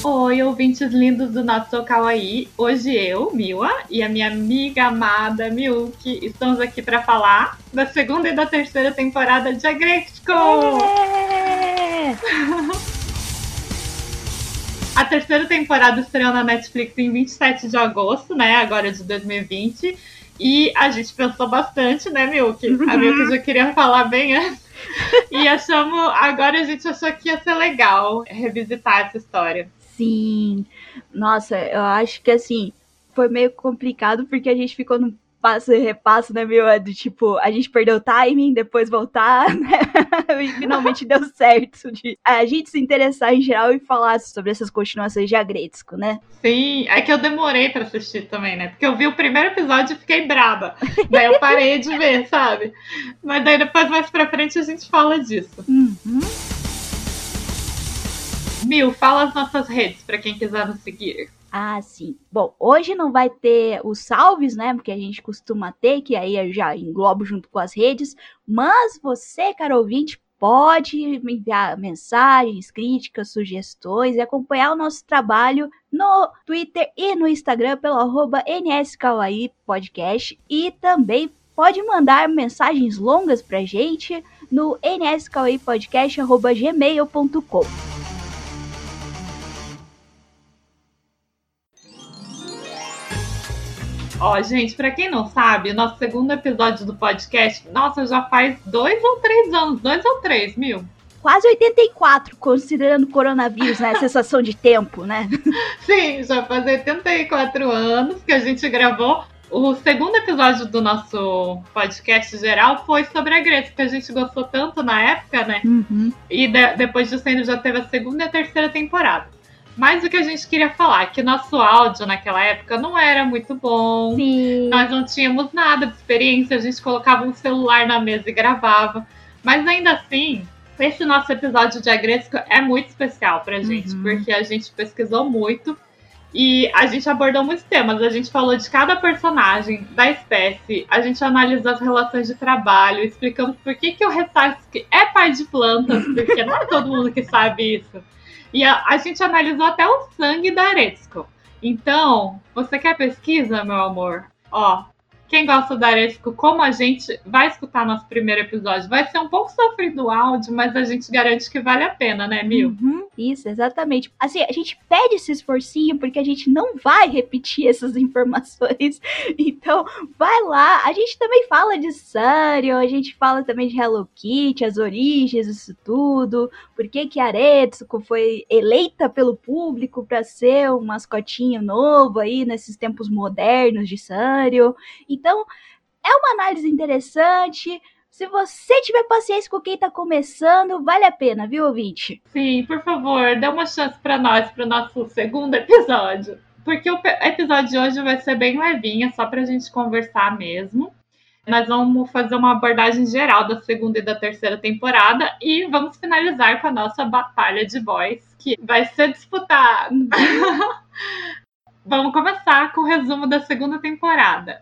Oi, ouvintes lindos do Not So Kawaii. Hoje eu, Miwa, e a minha amiga amada Miyuki estamos aqui para falar da segunda e da terceira temporada de Agretsuko! A terceira temporada estreou na Netflix em 27 de agosto, né, agora de 2020. E a gente pensou bastante, né, Miyuki? A Miyuki já queria falar bem antes. E agora a gente achou que ia ser legal revisitar essa história. Sim, nossa, eu acho que assim, foi meio complicado porque a gente ficou num passo e repasso, né, meu, do tipo, a gente perdeu o timing, depois voltar, né, e finalmente deu certo de a gente se interessar em geral e falar sobre essas continuações de Agretsuko, né? Sim, é que eu demorei pra assistir também, né, porque eu vi o primeiro episódio e fiquei braba, daí eu parei de ver, sabe, mas daí depois mais pra frente a gente fala disso. Mil, fala as nossas redes pra quem quiser nos seguir. Ah, sim. Bom, hoje não vai ter os salves, né? Porque a gente costuma ter, que aí eu já englobo junto com as redes. Mas você, caro ouvinte, pode me enviar mensagens, críticas, sugestões e acompanhar o nosso trabalho no Twitter e no Instagram pelo @NSKawaii Podcast. E também pode mandar mensagens longas pra gente no nskawaiipodcast@gmail.com. Ó, gente, pra quem não sabe, nosso segundo episódio do podcast, nossa, já faz 2 ou 3 anos, 2 ou 3, Mil? Quase 84, considerando o coronavírus, né? Sensação de tempo, né? Sim, já faz 84 anos que a gente gravou. O segundo episódio do nosso podcast geral foi sobre a Grécia, que a gente gostou tanto na época, né? E depois disso ainda já teve a segunda e a terceira temporada. Mas o que a gente queria falar é que nosso áudio naquela época não era muito bom. Sim. Nós não tínhamos nada de experiência, a gente colocava um celular na mesa e gravava. Mas ainda assim, esse nosso episódio de Agretsuko é muito especial pra gente, porque a gente pesquisou muito e a gente abordou muitos temas. A gente falou de cada personagem, da espécie, a gente analisou as relações de trabalho, explicamos por que o Resaski é pai de plantas, porque não é todo mundo que sabe isso. E a gente analisou até o sangue da Agretsuko. Então, você quer pesquisa, meu amor? Ó, quem gosta da Agretsuko, como a gente, vai escutar nosso primeiro episódio. Vai ser um pouco sofrido o áudio, mas a gente garante que vale a pena, né, Mil? Isso, exatamente. Assim, a gente pede esse esforcinho porque a gente não vai repetir essas informações. Então, vai lá. A gente também fala de Sanrio, a gente fala também de Hello Kitty, as origens, isso tudo. Por que a Agretsuko foi eleita pelo público para ser um mascotinho novo aí nesses tempos modernos de Sanrio. Então, é uma análise interessante. Se você tiver paciência com quem tá começando, vale a pena, viu, ouvinte? Sim, por favor, dê uma chance para nós, pro nosso segundo episódio. Porque o episódio de hoje vai ser bem levinho, só pra gente conversar mesmo. Nós vamos fazer uma abordagem geral da segunda e da terceira temporada e vamos finalizar com a nossa batalha de boys, que vai ser disputada. Vamos começar com o resumo da segunda temporada.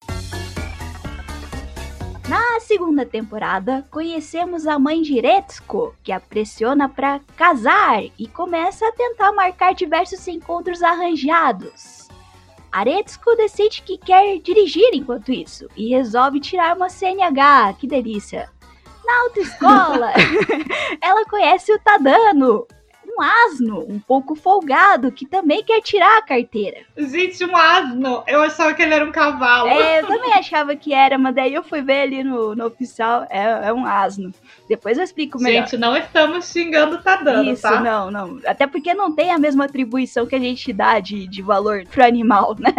Na segunda temporada, conhecemos a mãe de Retsuko, que a pressiona para casar e começa a tentar marcar diversos encontros arranjados. A Retsuko decide que quer dirigir enquanto isso e resolve tirar uma CNH, que delícia. Na autoescola, ela conhece o Tadano, um asno um pouco folgado que também quer tirar a carteira. Gente, um asno! Eu achava que ele era um cavalo. Eu também achava que era, mas daí eu fui ver ali no oficial, é um asno. Depois eu explico melhor. Gente, não estamos xingando o Tadano, isso, tá? Não. Até porque não tem a mesma atribuição que a gente dá de valor pro animal, né?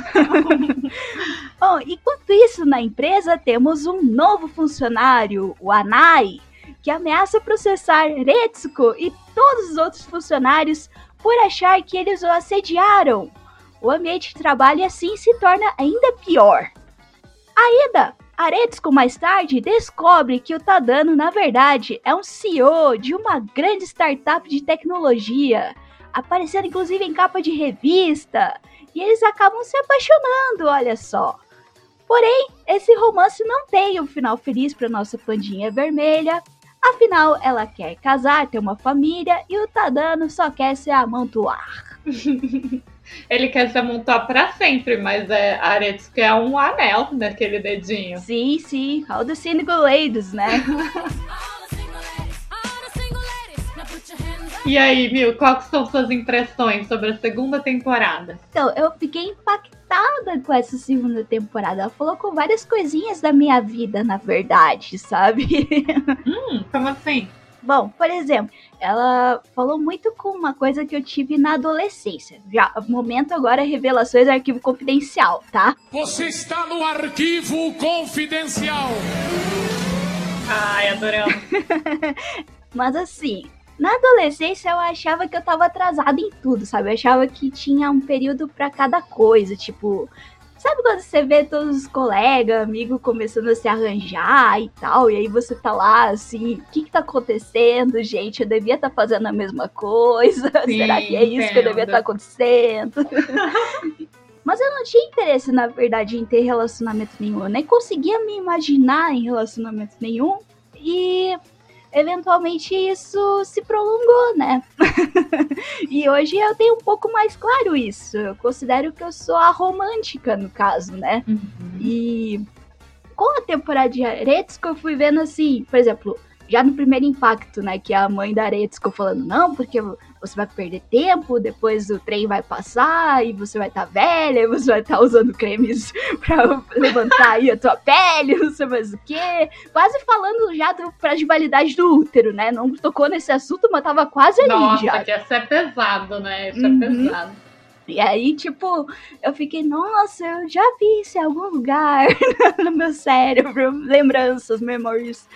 Bom, enquanto isso, na empresa, temos um novo funcionário, o Anai, que ameaça processar Retsuko e todos os outros funcionários por achar que eles o assediaram. O ambiente de trabalho assim se torna ainda pior. Ainda, a Retsuko mais tarde descobre que o Tadano, na verdade, é um CEO de uma grande startup de tecnologia, aparecendo inclusive em capa de revista, e eles acabam se apaixonando, olha só. Porém, esse romance não tem um final feliz para nossa pandinha vermelha. Afinal, ela quer casar, ter uma família, e o Tadano só quer se amontoar. Ele quer se amontoar pra sempre, mas a Aretsuko é um anel naquele dedinho. Sim, all the single ladies, né? E aí, Mil, quais são suas impressões sobre a segunda temporada? Então, eu fiquei impactada com essa segunda temporada. Ela falou com várias coisinhas da minha vida, na verdade, sabe? Como assim? Bom, por exemplo, ela falou muito com uma coisa que eu tive na adolescência. Já, momento agora, revelações, arquivo confidencial, tá? Você está no arquivo confidencial. Ai, adoramos. Mas assim, na adolescência eu achava que eu tava atrasada em tudo, sabe? Eu achava que tinha um período pra cada coisa, tipo... Sabe quando você vê todos os colegas, amigos começando a se arranjar e tal, e aí você tá lá assim, o que tá acontecendo, gente? Eu devia estar fazendo a mesma coisa? Sim, será que é isso que eu devia estar acontecendo? Mas eu não tinha interesse, na verdade, em ter relacionamento nenhum. Eu nem conseguia me imaginar em relacionamento nenhum. E eventualmente isso se prolongou, né? E hoje eu tenho um pouco mais claro isso. Eu considero que eu sou a romântica, no caso, né? E com a temporada de Aretsuko eu fui vendo assim, por exemplo, já no primeiro impacto, né? Que a mãe da Aretsuko falando, não, porque você vai perder tempo, depois o trem vai passar e você vai estar velha, e você vai estar usando cremes pra levantar aí a tua pele, não sei mais o quê. Quase falando já da fragilidade do útero, né? Não tocou nesse assunto, mas tava quase ali. Nossa, já. que essa é pesado, né? Isso é pesado. E aí, tipo, eu fiquei, nossa, eu já vi isso em algum lugar no meu cérebro, lembranças, memories.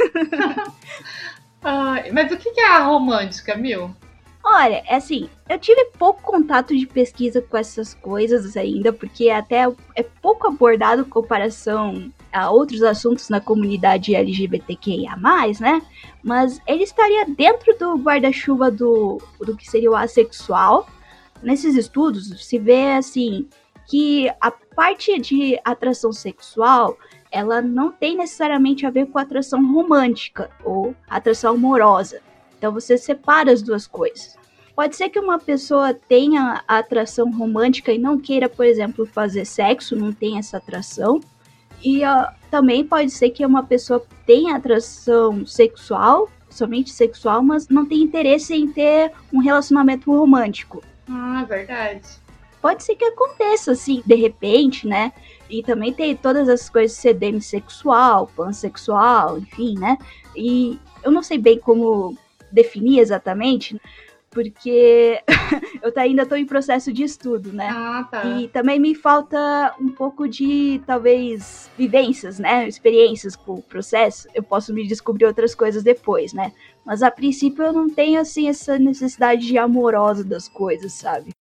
Mas o que é a romântica, Mil? Olha, é assim, eu tive pouco contato de pesquisa com essas coisas ainda, porque até é pouco abordado em comparação a outros assuntos na comunidade LGBTQIA+, né? Mas ele estaria dentro do guarda-chuva do que seria o assexual. Nesses estudos, se vê, assim, que a parte de atração sexual, ela não tem necessariamente a ver com atração romântica ou atração amorosa. Então você separa as duas coisas. Pode ser que uma pessoa tenha a atração romântica e não queira, por exemplo, fazer sexo, não tenha essa atração. E também pode ser que uma pessoa tenha atração sexual, somente sexual, mas não tenha interesse em ter um relacionamento romântico. Verdade. Pode ser que aconteça, assim, de repente, né? E também tem todas as coisas de ser demissexual, pansexual, enfim, né? E eu não sei bem como definir exatamente, porque eu ainda estou em processo de estudo, né? Tá. E também me falta um pouco de, talvez, vivências, né? Experiências com o processo. Eu posso me descobrir outras coisas depois, né? Mas a princípio eu não tenho, assim, essa necessidade de amorosa das coisas, sabe?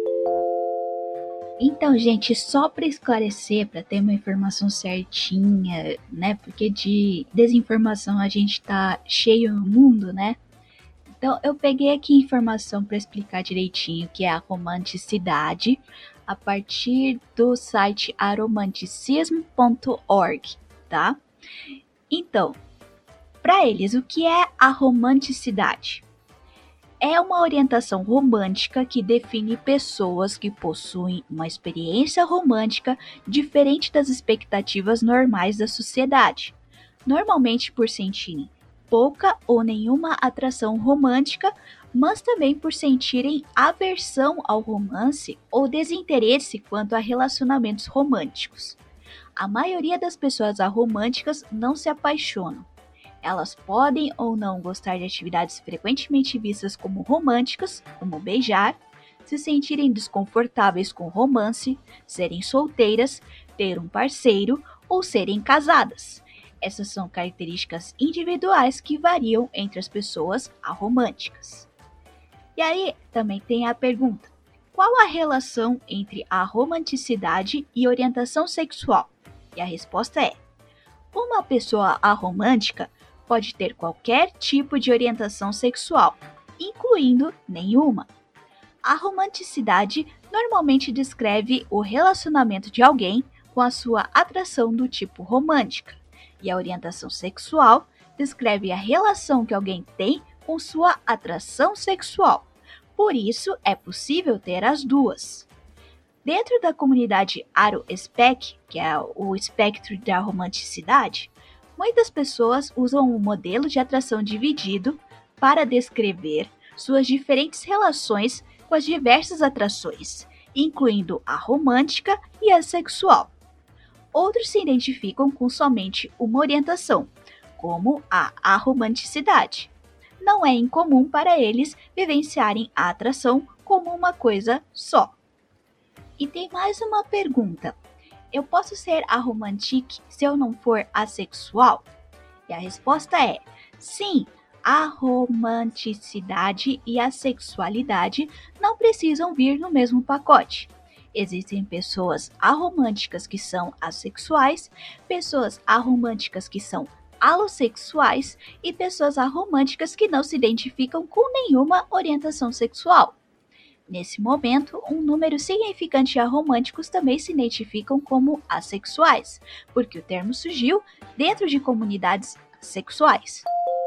Então, gente, só para esclarecer, para ter uma informação certinha, né? Porque de desinformação a gente tá cheio no mundo, né? Então, eu peguei aqui informação para explicar direitinho o que é a romanticidade a partir do site aromanticismo.org, tá? Então, para eles, o que é a romanticidade? É uma orientação romântica que define pessoas que possuem uma experiência romântica diferente das expectativas normais da sociedade, normalmente por sentirem pouca ou nenhuma atração romântica, mas também por sentirem aversão ao romance ou desinteresse quanto a relacionamentos românticos. A maioria das pessoas aromânticas não se apaixonam. Elas podem ou não gostar de atividades frequentemente vistas como românticas, como beijar, se sentirem desconfortáveis com romance, serem solteiras, ter um parceiro ou serem casadas. Essas são características individuais que variam entre as pessoas aromânticas. E aí também tem a pergunta: qual a relação entre a romanticidade e orientação sexual? E a resposta é: uma pessoa aromântica pode ter qualquer tipo de orientação sexual, incluindo nenhuma. A romanticidade normalmente descreve o relacionamento de alguém com a sua atração do tipo romântica, e a orientação sexual descreve a relação que alguém tem com sua atração sexual. Por isso, é possível ter as duas. Dentro da comunidade Aro-Spec, que é o espectro da romanticidade, muitas pessoas usam o modelo de atração dividido para descrever suas diferentes relações com as diversas atrações, incluindo a romântica e a sexual. Outros se identificam com somente uma orientação, como a aromanticidade. Não é incomum para eles vivenciarem a atração como uma coisa só. E tem mais uma pergunta. Eu posso ser aromantique se eu não for assexual? E a resposta é sim. A romanticidade e a sexualidade não precisam vir no mesmo pacote. Existem pessoas aromânticas que são assexuais, pessoas aromânticas que são alossexuais e pessoas aromânticas que não se identificam com nenhuma orientação sexual. Nesse momento, um número significante de aromânticos também se identificam como assexuais, porque o termo surgiu dentro de comunidades sexuais.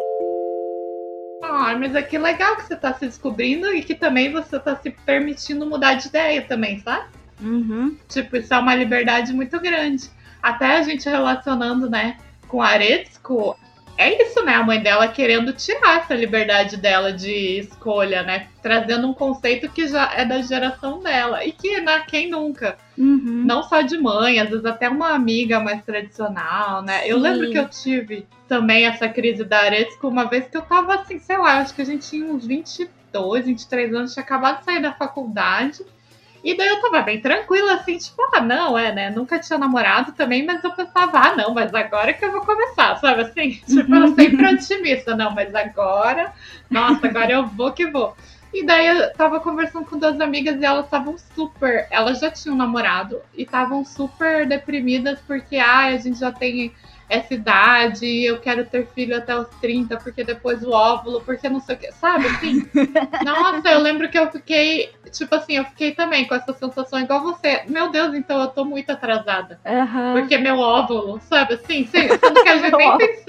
Mas é que legal que você tá se descobrindo e que também você tá se permitindo mudar de ideia também, sabe? Tipo, isso é uma liberdade muito grande. Até a gente relacionando, né, com a Aretsuko, é isso, né? A mãe dela querendo tirar essa liberdade dela de escolha, né? Trazendo um conceito que já é da geração dela. E que, né, quem nunca? Não só de mãe, às vezes até uma amiga mais tradicional, né? Sim. Eu lembro que eu tive também essa crise da Aretsuko uma vez que eu tava assim, sei lá, acho que a gente tinha uns 22, 23 anos, tinha acabado de sair da faculdade. E daí eu tava bem tranquila, assim, tipo, não, né? Nunca tinha namorado também, mas eu pensava, não, mas agora que eu vou começar, sabe assim? Tipo, eu sempre otimista, não, mas agora, nossa, agora eu vou que vou. E daí eu tava conversando com duas amigas e elas já tinham namorado e estavam super deprimidas porque, a gente já tem essa idade, eu quero ter filho até os 30, porque depois o óvulo, porque não sei o que, sabe, assim? Nossa, eu lembro que eu fiquei, tipo assim, eu fiquei também com essa sensação igual você. Meu Deus, então eu tô muito atrasada. Porque meu óvulo, sabe, assim, sendo que a gente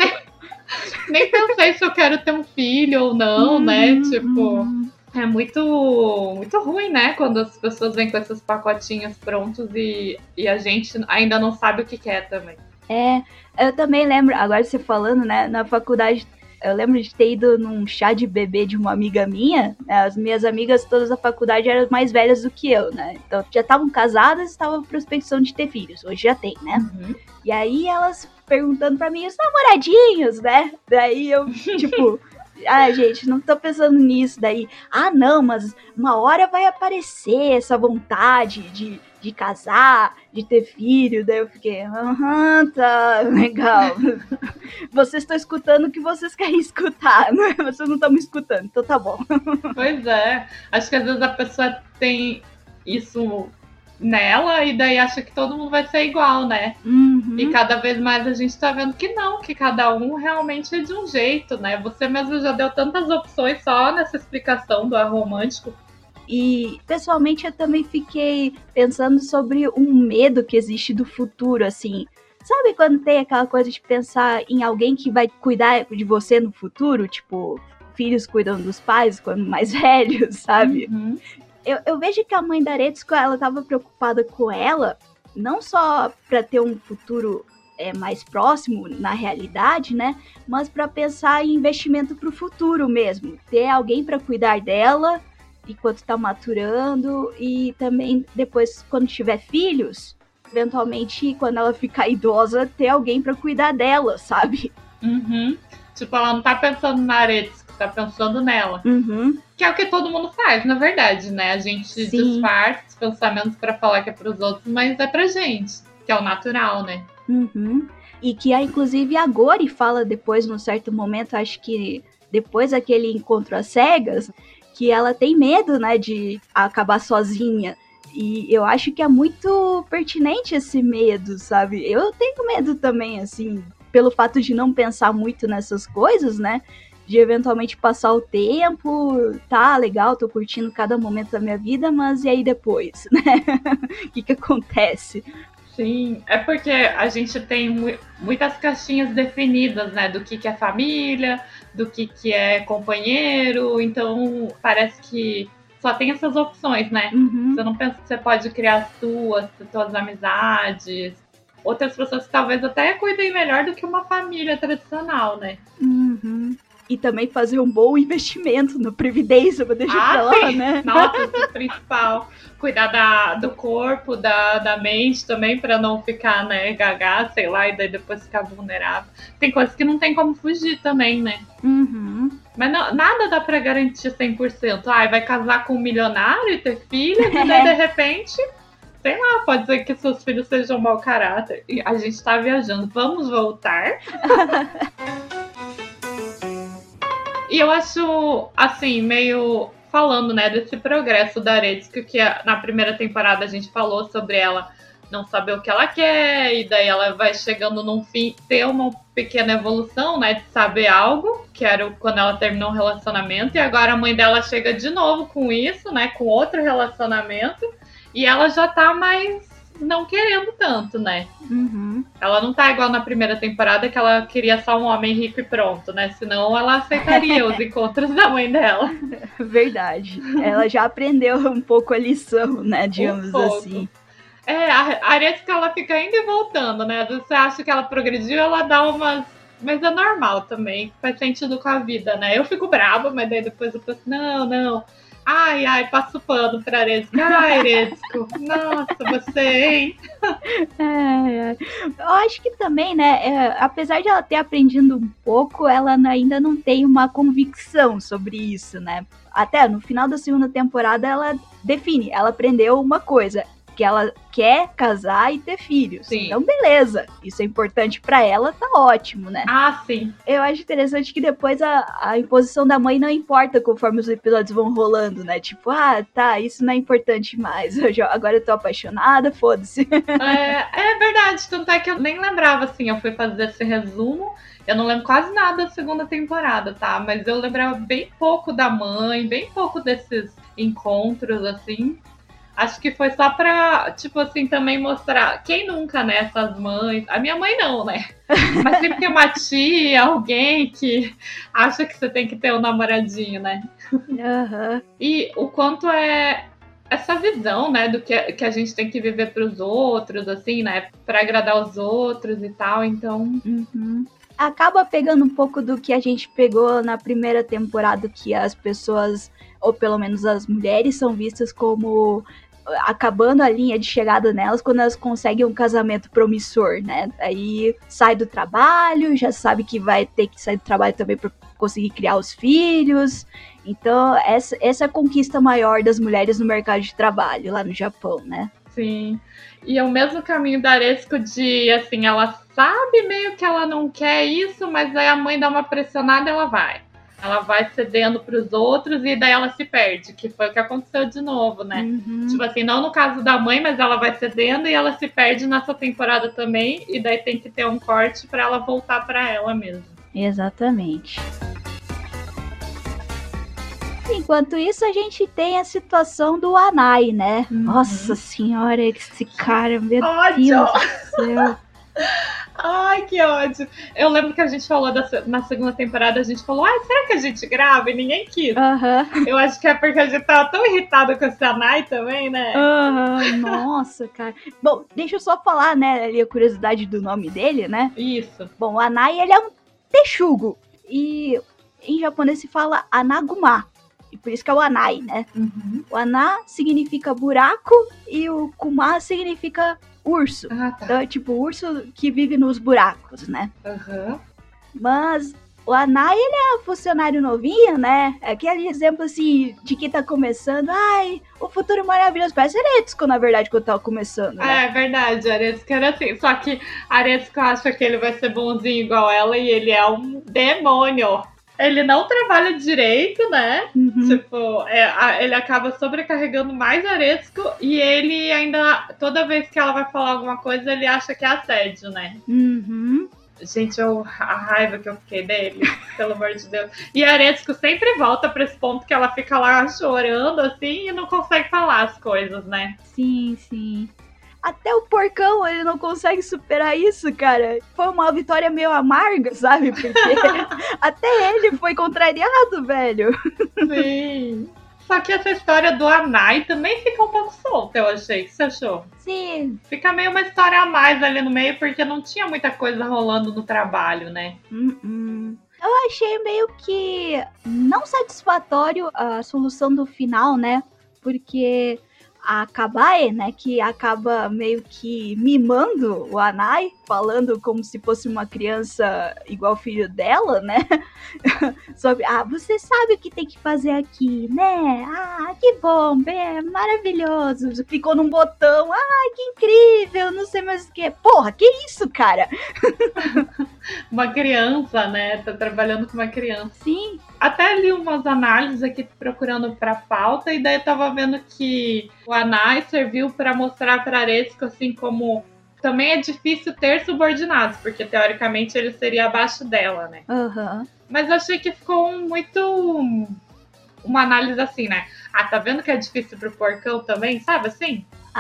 nem pensei se eu quero ter um filho ou não, né, tipo... É muito, muito ruim, né? Quando as pessoas vêm com esses pacotinhos prontos e a gente ainda não sabe o que quer também. Eu também lembro, agora você falando, né? Na faculdade, eu lembro de ter ido num chá de bebê de uma amiga minha. Né, as minhas amigas todas da faculdade eram mais velhas do que eu, né? Então já estavam casadas e estavam em prospecção de ter filhos. Hoje já tem, né? E aí elas perguntando pra mim, os namoradinhos, né? Daí eu, tipo... gente, não tô pensando nisso. Daí, não, mas uma hora vai aparecer essa vontade de casar, de ter filho. Daí eu fiquei, tá, legal. Vocês estão escutando o que vocês querem escutar, né? Vocês não estão me escutando, então tá bom. Pois é, acho que às vezes a pessoa tem isso nela e daí acha que todo mundo vai ser igual, né? E cada vez mais a gente tá vendo que não, que cada um realmente é de um jeito, né? Você mesmo já deu tantas opções só nessa explicação do aromântico. E, pessoalmente, eu também fiquei pensando sobre um medo que existe do futuro, assim. Sabe quando tem aquela coisa de pensar em alguém que vai cuidar de você no futuro? Tipo, filhos cuidam dos pais quando mais velhos, sabe? Eu vejo que a mãe da Aretsuko, ela tava preocupada com ela, não só para ter um futuro mais próximo na realidade, né? Mas para pensar em investimento para o futuro mesmo. Ter alguém para cuidar dela enquanto tá maturando e também depois, quando tiver filhos, eventualmente, quando ela ficar idosa, ter alguém para cuidar dela, sabe? Tipo, ela não tá pensando na Aretsuko, tá pensando nela. Que é o que todo mundo faz, na verdade, né? A gente disfarça os pensamentos pra falar que é pros outros, mas é pra gente, que é o natural, né? E que, inclusive, a Gori fala depois, num certo momento, acho que depois daquele encontro às cegas, que ela tem medo, né, de acabar sozinha. E eu acho que é muito pertinente esse medo, sabe? Eu tenho medo também, assim, pelo fato de não pensar muito nessas coisas, né? De eventualmente passar o tempo, tá legal, tô curtindo cada momento da minha vida, mas e aí depois, né? O que acontece? Sim, é porque a gente tem muitas caixinhas definidas, né? Do que é família, do que é companheiro. Então, parece que só tem essas opções, né? Você não pensa que você pode criar as suas amizades. Outras pessoas que talvez até cuidem melhor do que uma família tradicional, né? E também fazer um bom investimento no Previdência, pra deixar pra lá, sim. né? Nossa, isso é o principal. Cuidar do corpo, da mente também, pra não ficar, né, gaga, sei lá, e daí depois ficar vulnerável. Tem coisas que não tem como fugir também, né? Mas não, nada dá pra garantir 100%. Vai casar com um milionário e ter filhos, e daí de repente... Sei lá, pode ser que seus filhos sejam mau caráter. E a gente tá viajando. Vamos voltar? E eu acho, assim, meio falando, né, desse progresso da Aretsuko, que na primeira temporada a gente falou sobre ela não saber o que ela quer, e daí ela vai chegando num fim, ter uma pequena evolução, né, de saber algo, que era quando ela terminou um relacionamento, e agora a mãe dela chega de novo com isso, né, com outro relacionamento, e ela já tá mais não querendo tanto, né? Ela não tá igual na primeira temporada, que ela queria só um homem rico e pronto, né? Senão ela aceitaria os encontros da mãe dela. Verdade. Ela já aprendeu um pouco a lição, né? Digamos assim. A Aretsuko, ela fica indo e voltando, né? Você acha que ela progrediu, ela dá umas... Mas é normal também, faz sentido com a vida, né? Eu fico brava, mas daí depois eu penso, não... Ai, passo pano pra Aretsuko. Ai, Aretsuko, nossa, você, hein? Eu acho que também, né, apesar de ela ter aprendido um pouco, ela ainda não tem uma convicção sobre isso, né? Até no final da segunda temporada ela define, ela aprendeu uma coisa, que ela quer casar e ter filhos. Sim. Então, beleza. Isso é importante pra ela, tá ótimo, né? Sim. Eu acho interessante que depois a imposição da mãe não importa conforme os episódios vão rolando, né? Tipo, tá, isso não é importante mais. Agora eu tô apaixonada, foda-se. É verdade. Tanto é que eu nem lembrava, assim, eu fui fazer esse resumo. Eu não lembro quase nada da segunda temporada, tá? Mas eu lembrava bem pouco da mãe, bem pouco desses encontros, assim. Acho que foi só pra, tipo assim, também mostrar... Quem nunca, né, essas mães... A minha mãe não, né? Mas sempre tem uma tia, alguém que acha que você tem que ter um namoradinho, né? E o quanto é essa visão, né, do que a gente tem que viver pros outros, assim, né? Pra agradar os outros e tal, então... Acaba pegando um pouco do que a gente pegou na primeira temporada, que as pessoas, ou pelo menos as mulheres, são vistas como... acabando a linha de chegada nelas quando elas conseguem um casamento promissor, né? Aí sai do trabalho, já sabe que vai ter que sair do trabalho também para conseguir criar os filhos. Então, essa é a conquista maior das mulheres no mercado de trabalho lá no Japão, né? Sim. E é o mesmo caminho da Aretsuko de, assim, ela sabe meio que ela não quer isso, mas aí a mãe dá uma pressionada e ela vai. Ela vai cedendo pros outros e daí ela se perde, que foi o que aconteceu de novo, né? Tipo assim, não no caso da mãe, mas ela vai cedendo e ela se perde nessa temporada também, e daí tem que ter um corte pra ela voltar pra ela mesma. Exatamente. Enquanto isso, a gente tem a situação do Anai, né? Nossa senhora, esse cara, meu Deus do céu. Ai, que ódio. Eu lembro que a gente falou na segunda temporada, a gente falou, será que a gente grava? E ninguém quis. Eu acho que é porque a gente tava tão irritado com esse Anai também, né? Nossa, cara. Bom, deixa eu só falar, né, ali a curiosidade do nome dele, né? Isso. Bom, o Anai, ele é um texugo. E em japonês se fala Anaguma. E por isso que é o Anai, né? O Ana significa buraco e o Kuma significa urso. Tá. Então é tipo urso que vive nos buracos, né? Mas o Anai, ele é um funcionário novinho, né? É aquele exemplo assim de quem tá começando. O futuro maravilhoso. Parece Aretsuko, na verdade, quando tava começando, né? É verdade, a Aretsuko era assim. Só que a Aretsuko acha que ele vai ser bonzinho igual ela e ele é um demônio. Ele não trabalha direito, né? Tipo, ele acaba sobrecarregando mais a Aretsuko e ele ainda, toda vez que ela vai falar alguma coisa, ele acha que é assédio, né? Gente, a raiva que eu fiquei dele, pelo amor de Deus. E a Aretsuko sempre volta pra esse ponto que ela fica lá chorando, assim, e não consegue falar as coisas, né? Sim. Até o porcão, ele não consegue superar isso, cara. Foi uma vitória meio amarga, sabe? Porque até ele foi contrariado, velho. Sim. Só que essa história do Anai também fica um pouco solta, eu achei. O que você achou? Sim. Fica meio uma história a mais ali no meio, porque não tinha muita coisa rolando no trabalho, né? Eu achei meio que não satisfatório a solução do final, né? Porque a Kabae, né, que acaba meio que mimando o Anai, falando como se fosse uma criança igual o filho dela, né? Sobre, você sabe o que tem que fazer aqui, né? Que bom, é maravilhoso. Clicou num botão, que incrível, não sei mais o que. Porra, que isso, cara? Uma criança, né? Tá trabalhando com uma criança. Sim. Até li umas análises aqui procurando pra pauta, e daí eu tava vendo que o Anai serviu pra mostrar pra Aretsuko, assim, como também é difícil ter subordinados, porque teoricamente ele seria abaixo dela, né? Mas eu achei que ficou muito uma análise assim, né? Tá vendo que é difícil pro porcão também, sabe assim?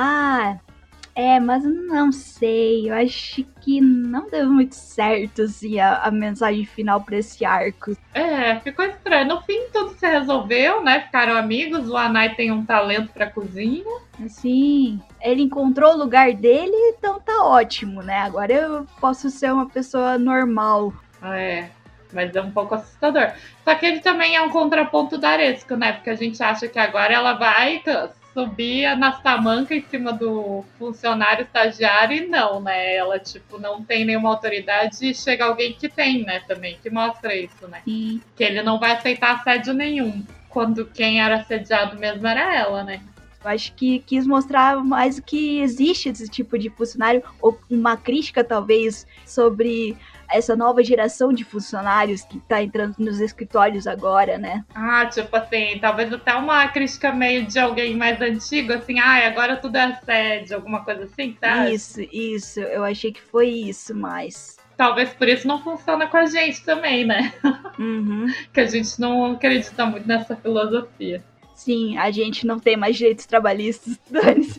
Mas não sei, eu acho que não deu muito certo, assim, a mensagem final pra esse arco. Ficou estranho. No fim, tudo se resolveu, né? Ficaram amigos, o Anai tem um talento pra cozinha. Sim, ele encontrou o lugar dele, então tá ótimo, né? Agora eu posso ser uma pessoa normal. Mas é um pouco assustador. Só que ele também é um contraponto da Aretsuko, né? Porque a gente acha que agora ela vai subir nas tamancas em cima do funcionário estagiário, e não, né? Ela, não tem nenhuma autoridade, e chega alguém que tem, né? Também, que mostra isso, né? Sim. Que ele não vai aceitar assédio nenhum, quando quem era assediado mesmo era ela, né? Eu acho que quis mostrar mais que existe esse tipo de funcionário, ou uma crítica, talvez, sobre essa nova geração de funcionários que tá entrando nos escritórios agora, né? Assim, talvez até uma crítica meio de alguém mais antigo, assim, agora tudo é assédio, alguma coisa assim, tá? Isso, eu achei que foi isso, mas... Talvez por isso não funciona com a gente também, né? Que a gente não acredita muito nessa filosofia. Sim, a gente não tem mais direitos trabalhistas, dane-se.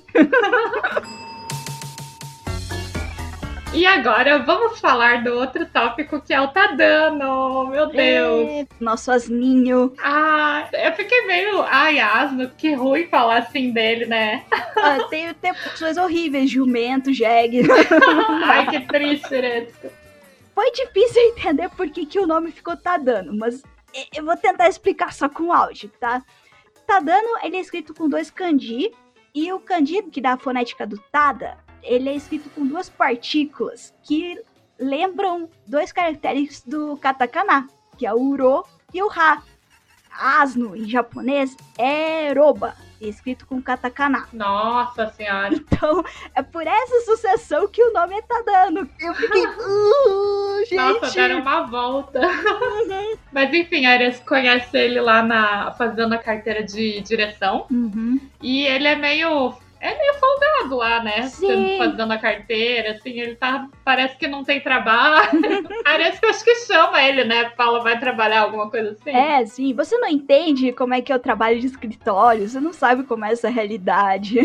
E agora vamos falar do outro tópico, que é o Tadano. Meu Deus. Nosso asninho. Eu fiquei meio... asno, que ruim falar assim dele, né? Tem pessoas horríveis, jumento, jegue. Que triste, Retsuko. Foi difícil entender por que o nome ficou Tadano, mas eu vou tentar explicar só com áudio, tá? Tadano, ele é escrito com 2 kanji, e o kanji que dá a fonética do Tada, ele é escrito com 2 partículas que lembram 2 caracteres do katakana, que é o uro e o ha. Asno, em japonês, é roba, escrito com katakana. Nossa senhora. Então, é por essa sucessão que o nome é Tadano. Eu fiquei... gente... Nossa, deram uma volta. Mas enfim, a Ares conhece ele lá fazendo a carteira de direção. E ele é meio folgado lá, né? Sim. Fazendo a carteira, assim, ele parece que não tem trabalho. Parece que eu acho que chama ele, né? Fala, vai trabalhar, alguma coisa assim. Sim. Você não entende como é que é o trabalho de escritório, você não sabe como é essa realidade.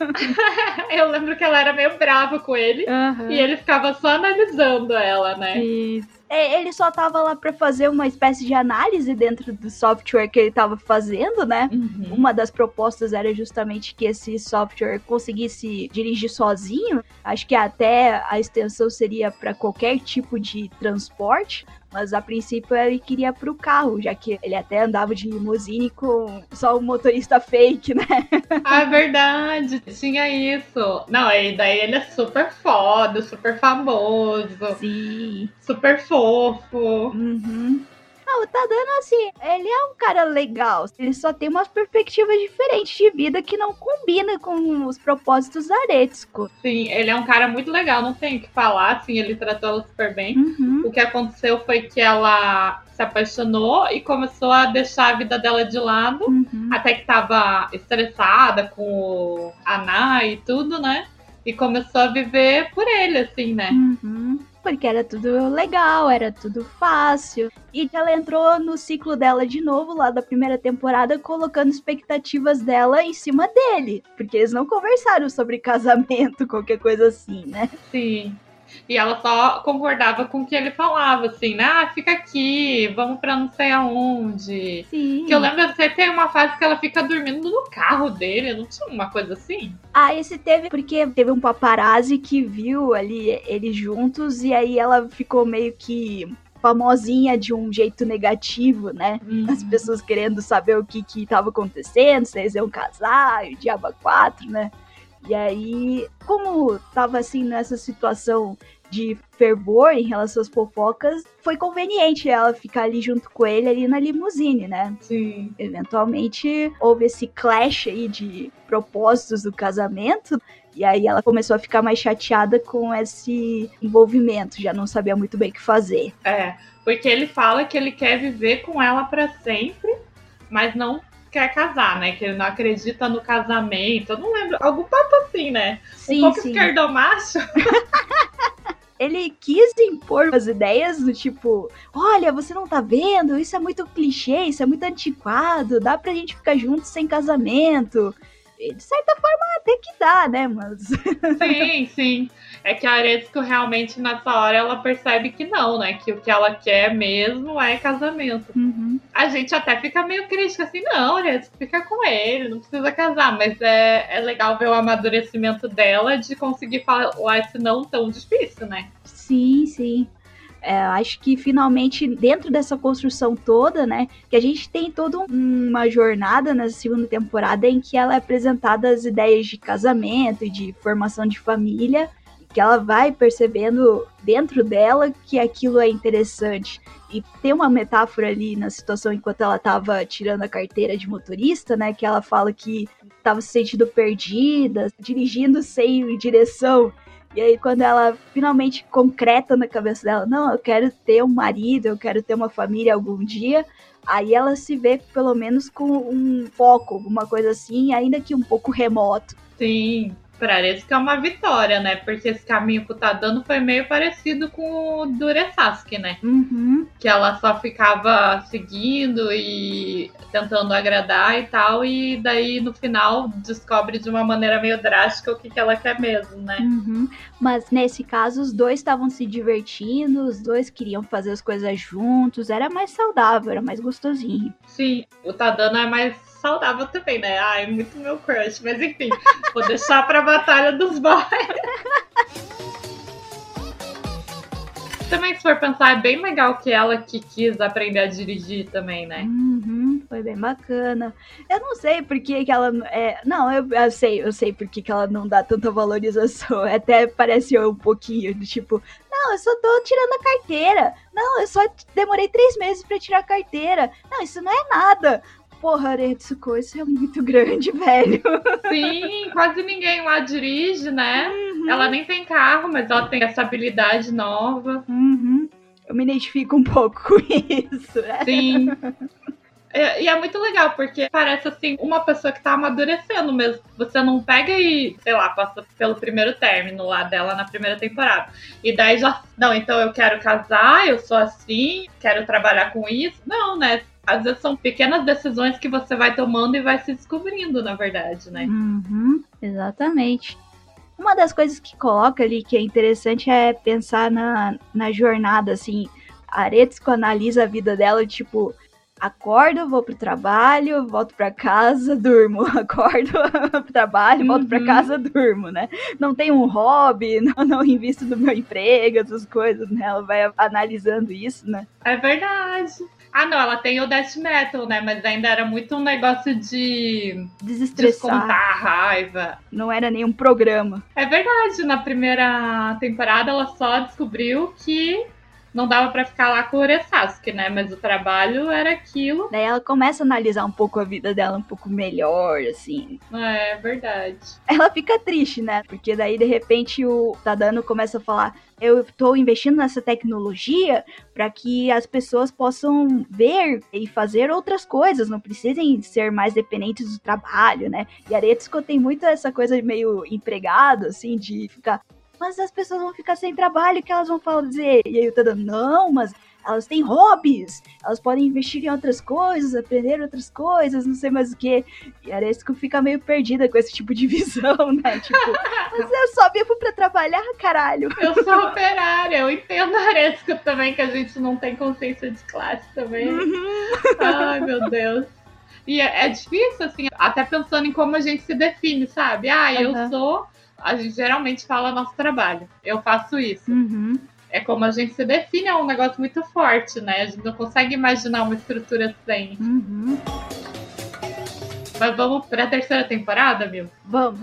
Eu lembro que ela era meio brava com ele, e ele ficava só analisando ela, né? Isso. Ele só tava lá pra fazer uma espécie de análise dentro do software que ele tava fazendo, né? Uma das propostas era justamente que esse software conseguisse dirigir sozinho. Acho que até a extensão seria para qualquer tipo de transporte. Mas a princípio ele queria pro carro, já que ele até andava de limusine com só um motorista fake, né? É verdade, tinha isso. Não, e daí ele é super foda, super famoso. Sim. Super fofo. O Tadano, assim, ele é um cara legal. Ele só tem umas perspectivas diferentes de vida que não combina com os propósitos da Aretsuko. Sim, ele é um cara muito legal, não tem o que falar, assim, ele tratou ela super bem. O que aconteceu foi que ela se apaixonou e começou a deixar a vida dela de lado, até que tava estressada com o Ana e tudo, né? E começou a viver por ele, assim, né? porque era tudo legal, era tudo fácil. E ela entrou no ciclo dela de novo, lá da primeira temporada, colocando expectativas dela em cima dele. Porque eles não conversaram sobre casamento, qualquer coisa assim, né? Sim. E ela só concordava com o que ele falava, assim, né? Ah, fica aqui, vamos pra não sei aonde. Sim. Que eu lembro que tem uma fase que ela fica dormindo no carro dele, não tinha uma coisa assim? Ah, esse teve, porque teve um paparazzi que viu ali eles juntos, e aí ela ficou meio que famosinha de um jeito negativo, né? As pessoas querendo saber o que tava acontecendo, se eles iam casar, e o diabo 4, né? E aí, como tava assim nessa situação de fervor em relação às fofocas, foi conveniente ela ficar ali junto com ele ali na limusine, né? Sim. Eventualmente houve esse clash aí de propósitos do casamento, e aí ela começou a ficar mais chateada com esse envolvimento, já não sabia muito bem o que fazer. É, porque ele fala que ele quer viver com ela pra sempre, mas não quer casar, né? Que ele não acredita no casamento. Eu não lembro. Algum papo assim, né? Sim, um pouco sim. esquerdomacho. Ele quis impor as ideias do tipo, olha, você não tá vendo? Isso é muito clichê, isso é muito antiquado, dá pra gente ficar juntos sem casamento. E, de certa forma, até que dá, né? Mas... Sim, sim. É que a Aretsuko realmente nessa hora ela percebe que não, né? Que o que ela quer mesmo é casamento. Uhum. A gente até fica meio crítica assim, não, Aretsuko, fica com ele, não precisa casar. Mas é legal ver o amadurecimento dela de conseguir falar esse não tão difícil, né? Sim, sim. Acho que finalmente, dentro dessa construção toda, né, que a gente tem toda uma jornada na segunda temporada em que ela é apresentada as ideias de casamento e de formação de família, que ela vai percebendo dentro dela que aquilo é interessante. E tem uma metáfora ali na situação enquanto ela estava tirando a carteira de motorista, né, que ela fala que estava se sentindo perdida, dirigindo sem direção. E aí, quando ela finalmente concreta na cabeça dela, não, eu quero ter um marido, eu quero ter uma família algum dia, aí ela se vê, pelo menos, com um foco, alguma coisa assim, ainda que um pouco remoto. Sim, parece que é uma vitória, né? Porque esse caminho que tá dando foi meio parecido com o do Uresasuke, né? Uhum. Que ela só ficava seguindo e tentando agradar e tal, e daí no final descobre de uma maneira meio drástica o que ela quer mesmo, né? Uhum. Mas nesse caso os dois estavam se divertindo, os dois queriam fazer as coisas juntos, era mais saudável, era mais gostosinho. Sim, o Tadano é mais saudável também, né? Ai, muito meu crush, mas enfim, vou deixar pra Batalha dos Boys. Também, se for pensar, é bem legal que ela que quis aprender a dirigir também, né? Uhum, foi bem bacana. Eu não sei por que ela... Não, eu sei por que ela não dá tanta valorização. Até parece um pouquinho, do tipo... Não, eu só tô tirando a carteira. Não, eu só demorei 3 meses pra tirar a carteira. Não, isso não é nada. Porra, Aretsuko, isso é muito grande, velho. Sim, quase ninguém lá dirige, né? Uhum. Ela nem tem carro, mas ela tem essa habilidade nova. Uhum. Eu me identifico um pouco com isso. Sim. E é muito legal, porque parece assim, uma pessoa que tá amadurecendo mesmo. Você não pega e, sei lá, passa pelo primeiro término lá dela na primeira temporada. E daí já, não, então eu quero casar, eu sou assim, quero trabalhar com isso. Não, né? Às vezes são pequenas decisões que você vai tomando e vai se descobrindo, na verdade, né? Uhum, exatamente. Uma das coisas que coloca ali que é interessante é pensar na jornada, assim. A Aretsuko analisa a vida dela, tipo, acordo, vou pro trabalho, volto pra casa, durmo. Acordo, pro trabalho, volto pra casa, durmo, né? Não tem um hobby, não invisto no meu emprego, essas coisas, né? Ela vai analisando isso, né? É verdade. Ah, não, ela tem o death metal, né? Mas ainda era muito um negócio de desestressar, descontar a raiva. Não era nenhum programa. É verdade, na primeira temporada ela só descobriu que não dava pra ficar lá com o Uresasuke, né? Mas o trabalho era aquilo. Daí ela começa a analisar um pouco a vida dela um pouco melhor, assim. É verdade. Ela fica triste, né? Porque daí, de repente, o Tadano começa a falar: eu tô investindo nessa tecnologia para que as pessoas possam ver e fazer outras coisas, não precisem ser mais dependentes do trabalho, né? E a Aretsuko tem muito essa coisa de meio empregado, assim, de ficar... mas as pessoas vão ficar sem trabalho, o que elas vão fazer? E aí o Tada, não, mas elas têm hobbies, elas podem investir em outras coisas, aprender outras coisas, não sei mais o que. E a Aresco fica meio perdida com esse tipo de visão, né? Tipo, mas eu só vivo pra trabalhar, caralho. Eu sou operária, eu entendo a Aresco também, que a gente não tem consciência de classe também. Ai, meu Deus. E é difícil, assim, até pensando em como a gente se define, sabe? Eu sou... A gente geralmente fala nosso trabalho. Eu faço isso. É como a gente se define, é um negócio muito forte, né? A gente não consegue imaginar uma estrutura sem. Mas vamos pra terceira temporada, Mil? Vamos.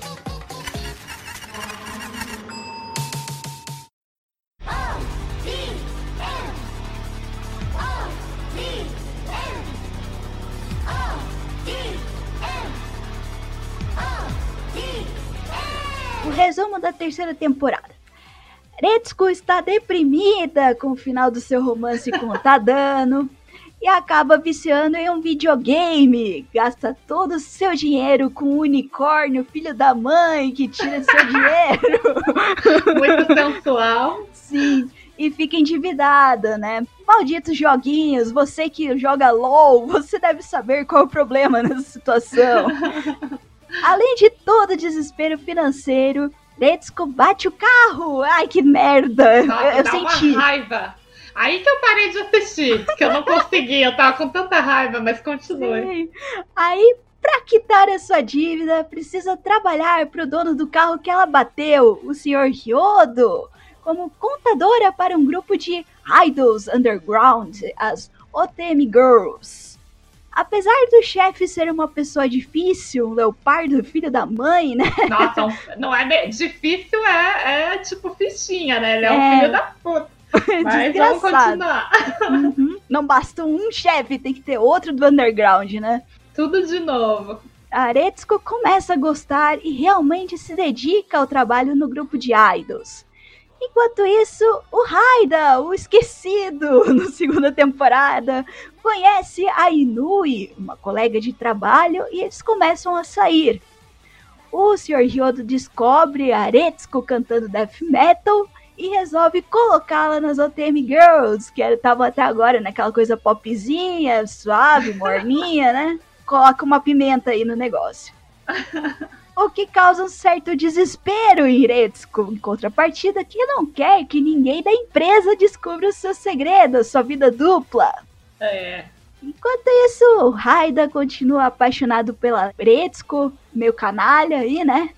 O resumo da terceira temporada. Retsuko está deprimida com o final do seu romance com o Tadano e acaba viciando em um videogame. Gasta todo o seu dinheiro com o unicórnio, filho da mãe, que tira seu dinheiro. Muito sensual. Sim, e fica endividada, né? Malditos joguinhos, você que joga LOL, você deve saber qual é o problema nessa situação. Além de todo o desespero financeiro, Retsuko bate o carro. Ai, que merda. Nossa, eu dá senti uma raiva. Aí que eu parei de assistir, que eu não consegui. Eu tava com tanta raiva, mas continue. Sim. Aí, pra quitar a sua dívida, precisa trabalhar pro dono do carro que ela bateu, o Sr. Hyodo, como contadora para um grupo de idols underground, as Otemi Girls. Apesar do chefe ser uma pessoa difícil, um leopardo, filho da mãe, né? Nossa, não é difícil, é tipo fichinha, né? Ele é um filho da puta. Mas vamos continuar. Não basta um chefe, tem que ter outro do underground, né? Tudo de novo. A Retsuko começa a gostar e realmente se dedica ao trabalho no grupo de idols. Enquanto isso, o Haida, o esquecido, na segunda temporada, conhece a Inui, uma colega de trabalho, e eles começam a sair. O Sr. Hyodo descobre a Retsuko cantando death metal e resolve colocá-la nas Otemi Girls, que estavam até agora naquela coisa popzinha, suave, morninha, né? Coloca uma pimenta aí no negócio. O que causa um certo desespero em Retsuko, em contrapartida, que não quer que ninguém da empresa descubra os seus segredos, sua vida dupla. Enquanto isso, o Haida continua apaixonado pela Retsuko, meio canalha aí, né?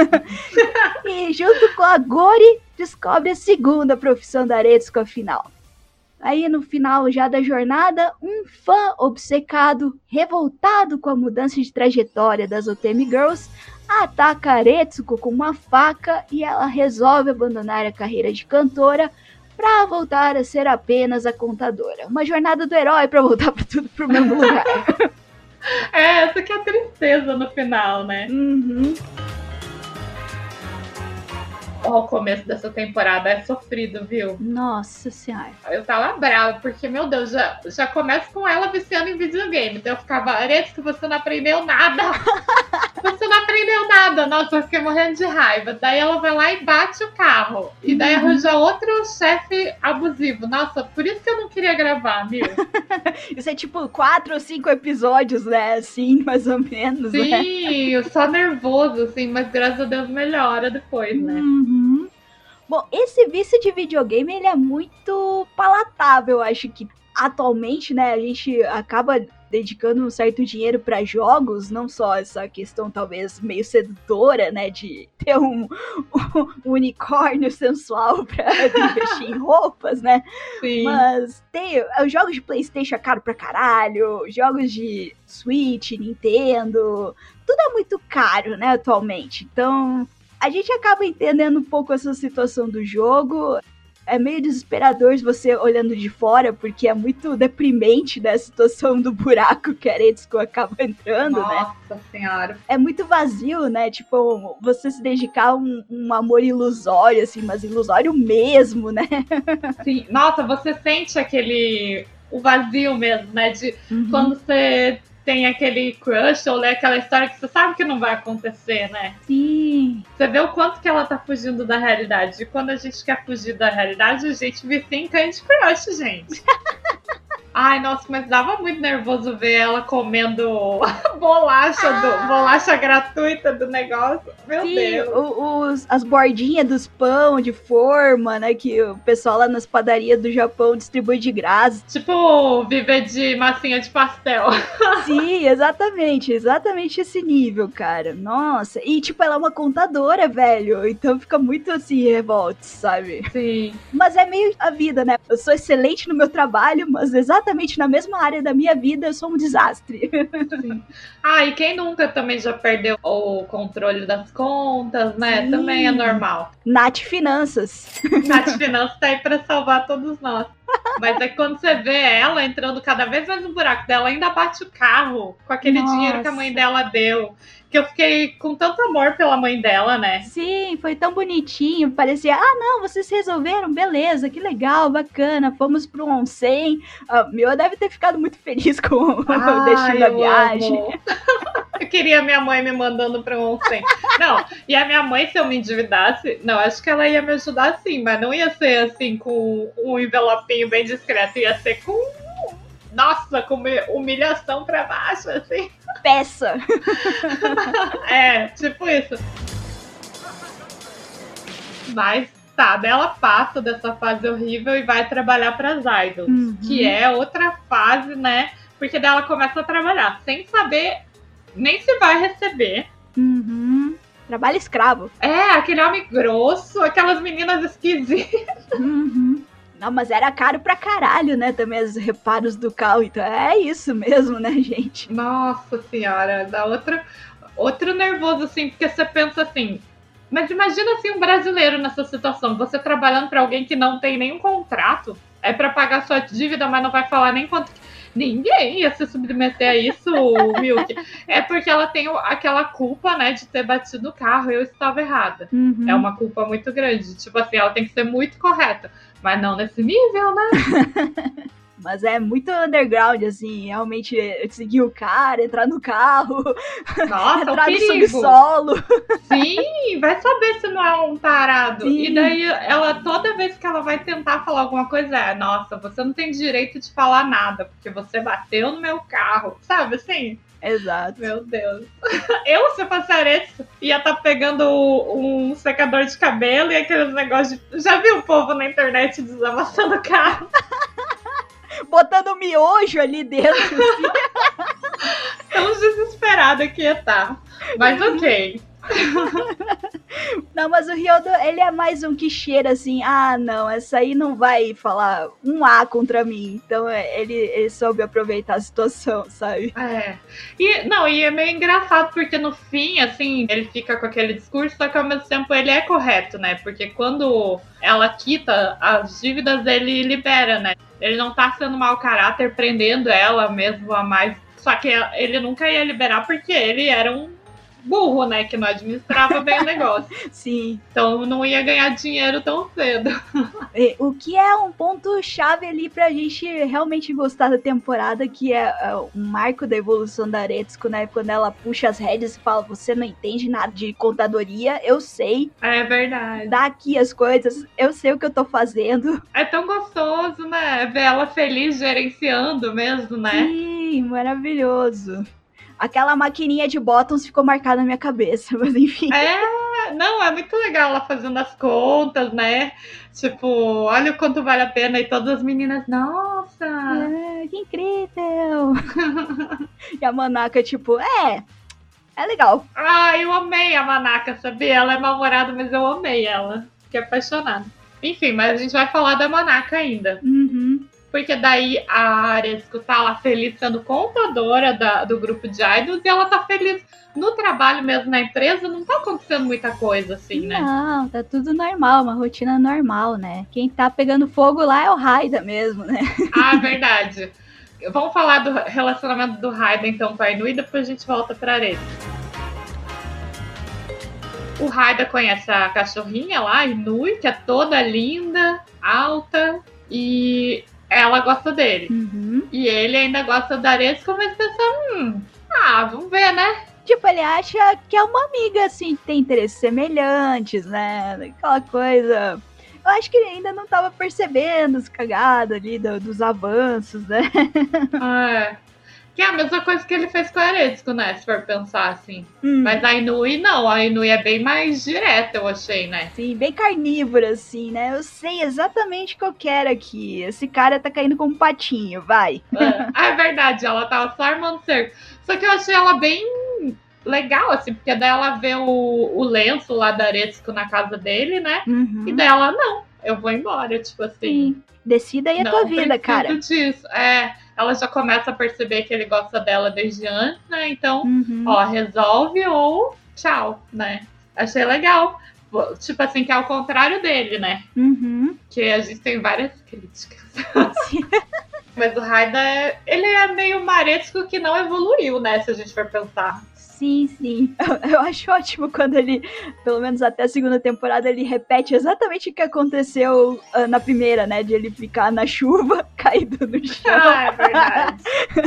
E junto com a Gori, descobre a segunda profissão da Retsuko afinal. Aí no final já da jornada, um fã obcecado, revoltado com a mudança de trajetória das Otemi Girls, ataca a Retsuko com uma faca e ela resolve abandonar a carreira de cantora para voltar a ser apenas a contadora. Uma jornada do herói para voltar para tudo pro mesmo lugar. Essa que é a tristeza no final, né? O começo dessa temporada é sofrido, viu? Nossa senhora. Eu tava brava, porque, meu Deus, já começa com ela viciando em videogame. Então eu ficava, Aresco, você não aprendeu nada. Você não aprendeu nada. Nossa, eu fiquei morrendo de raiva. Daí ela vai lá e bate o carro. E daí arranja outro chefe abusivo. Nossa, por isso que eu não queria gravar, viu? Isso é tipo 4 ou 5 episódios, né? Assim, mais ou menos, Sim, né? só nervoso, assim, mas graças a Deus melhora depois, né? Bom, esse vício de videogame, ele é muito palatável, acho que atualmente, né, a gente acaba dedicando um certo dinheiro para jogos, não só essa questão talvez meio sedutora, né, de ter um unicórnio sensual para investir em roupas, né? Sim. Mas tem os jogos de PlayStation é caro pra caralho, jogos de Switch, Nintendo, tudo é muito caro, né, atualmente. Então, a gente acaba entendendo um pouco essa situação do jogo. É meio desesperador você olhando de fora, porque é muito deprimente, né, a situação do buraco que a Retsuko acaba entrando, né? Nossa senhora. É muito vazio, né? Tipo, você se dedicar a um amor ilusório, assim, mas ilusório mesmo, né? Sim. Nossa, você sente o vazio mesmo, né? De quando você tem aquele crush ou lê aquela história que você sabe que não vai acontecer, né? Sim. Você vê o quanto que ela tá fugindo da realidade. E quando a gente quer fugir da realidade, a gente vicia em Candy Crush, gente. Ai, nossa, mas dava muito nervoso ver ela comendo bolacha gratuita do negócio. Meu Sim, Deus. as bordinhas dos pão de forma, né? Que o pessoal lá nas padarias do Japão distribui de graça. Tipo, viver de massinha de pastel. Sim, exatamente esse nível, cara. Nossa, e tipo, ela é uma contadora, velho. Então fica muito assim, revolte, sabe? Sim. Mas é meio a vida, né? Eu sou excelente no meu trabalho, mas exatamente na mesma área da minha vida eu sou um desastre. Sim. Ah, e quem nunca também já perdeu o controle das contas, né? Sim. Também é normal. Nath Finanças. Nath Finanças tá aí pra salvar todos nós. Mas é quando você vê ela entrando cada vez mais no buraco dela, ainda bate o carro com aquele dinheiro que a mãe dela deu. Que eu fiquei com tanto amor pela mãe dela, né? Sim, foi tão bonitinho. Parecia, não, vocês resolveram, beleza, que legal, bacana. Fomos pro onsen. A Mila deve ter ficado muito feliz com o destino da viagem. Amo. Eu queria minha mãe me mandando pra um onsen. Não, e a minha mãe, se eu me endividasse, não, acho que ela ia me ajudar sim, mas não ia ser assim com um envelopinho bem discreto, ia ser com, nossa, com humilhação pra baixo, assim. Peça. É, tipo isso. Mas tá, ela passa dessa fase horrível e vai trabalhar pras idols, que é outra fase, né? Porque daí ela começa a trabalhar sem saber nem se vai receber. Trabalho escravo. É, aquele homem grosso, aquelas meninas esquisitas. Não, mas era caro pra caralho, né? Também os reparos do carro. Então é isso mesmo, né, gente? Nossa senhora, dá outro nervoso, assim, porque você pensa assim, mas imagina assim um brasileiro nessa situação, você trabalhando pra alguém que não tem nenhum contrato, é pra pagar sua dívida, mas não vai falar nem quanto. Ninguém ia se submeter a isso, Milk. É porque ela tem aquela culpa, né, de ter batido o carro. Eu estava errada. É uma culpa muito grande. Tipo assim, ela tem que ser muito correta. Mas não nesse nível, né? Mas é muito underground, assim, realmente seguir o cara, entrar no carro, nossa, entrar no perigo. subsolo. Sim, vai saber se não é um tarado. Sim. E daí, ela, toda vez que ela vai tentar falar alguma coisa, nossa, você não tem direito de falar nada, porque você bateu no meu carro. Sabe, assim? Exato. Meu Deus. Eu, se fosse Aretsu, ia estar pegando um secador de cabelo e aqueles negócios de... Já viu o povo na internet desamassando o carro? Botando miojo ali dentro. Assim. Tão desesperada que ia estar. Mas ok. Não, mas o Ryodo, ele é mais um que cheira assim, não, essa aí não vai falar um A contra mim. Então ele soube aproveitar a situação, sabe? É. E é meio engraçado, porque no fim, assim, ele fica com aquele discurso, só que ao mesmo tempo ele é correto, né? Porque quando ela quita as dívidas, ele libera, né? Ele não tá sendo mau caráter, prendendo ela mesmo a mais. Só que ele nunca ia liberar porque ele era um burro, né? Que não administrava bem o negócio. Sim. Então não ia ganhar dinheiro tão cedo. O que é um ponto-chave ali pra gente realmente gostar da temporada, que é o marco da evolução da Aretsuko, né? Quando ela puxa as rédeas e fala, você não entende nada de contadoria, eu sei. É verdade. Dá aqui as coisas, eu sei o que eu tô fazendo. É tão gostoso, né? Ver ela feliz gerenciando mesmo, né? Sim, maravilhoso. Aquela maquininha de bottoms ficou marcada na minha cabeça, mas enfim. É muito legal ela fazendo as contas, né? Tipo, olha o quanto vale a pena. E todas as meninas, nossa! Que incrível! E a Manaka, tipo, é legal. Eu amei a Manaka, sabia? Ela é mal-humorada, mas eu amei ela. Fiquei apaixonada. Enfim, mas a gente vai falar da Manaka ainda. Porque daí a Aretsuko tá lá feliz sendo contadora do grupo de idols e ela tá feliz no trabalho mesmo, na empresa, não tá acontecendo muita coisa assim, né? Não, tá tudo normal, uma rotina normal, né? Quem tá pegando fogo lá é o Raida mesmo, né? Verdade. Vamos falar do relacionamento do Raida então com a Inu e depois a gente volta pra Aretsuko. O Raida conhece a cachorrinha lá, a Inui, que é toda linda, alta, e ela gosta dele. E ele ainda gosta da Aretsuko, mas pensa, vamos ver, né? Tipo, ele acha que é uma amiga, assim, que tem interesses semelhantes, né? Aquela coisa. Eu acho que ele ainda não tava percebendo as cagadas ali dos avanços, né? Que é a mesma coisa que ele fez com a Aretsuko, né? Se for pensar assim. Mas a Inui não, a Inui é bem mais direta, eu achei, né? Sim, bem carnívora, assim, né? Eu sei exatamente o que eu quero aqui. Esse cara tá caindo como um patinho, vai. É verdade, ela tava só armando cerco. Só que eu achei ela bem legal, assim, porque daí ela vê o lenço lá da Aretsuko na casa dele, né? E daí ela, não, eu vou embora, tipo assim. Sim. Decida aí a tua vida, cara. Disso. Ela já começa a perceber que ele gosta dela desde antes, né? Então, resolve ou tchau, né? Achei legal. Tipo assim, que é o contrário dele, né? Que a gente tem várias críticas. Mas o Raida, ele é meio Aretsuko que não evoluiu, né? Se a gente for pensar. Sim. Eu acho ótimo quando ele, pelo menos até a segunda temporada, ele repete exatamente o que aconteceu na primeira, né? De ele ficar na chuva, caído no chão. É verdade.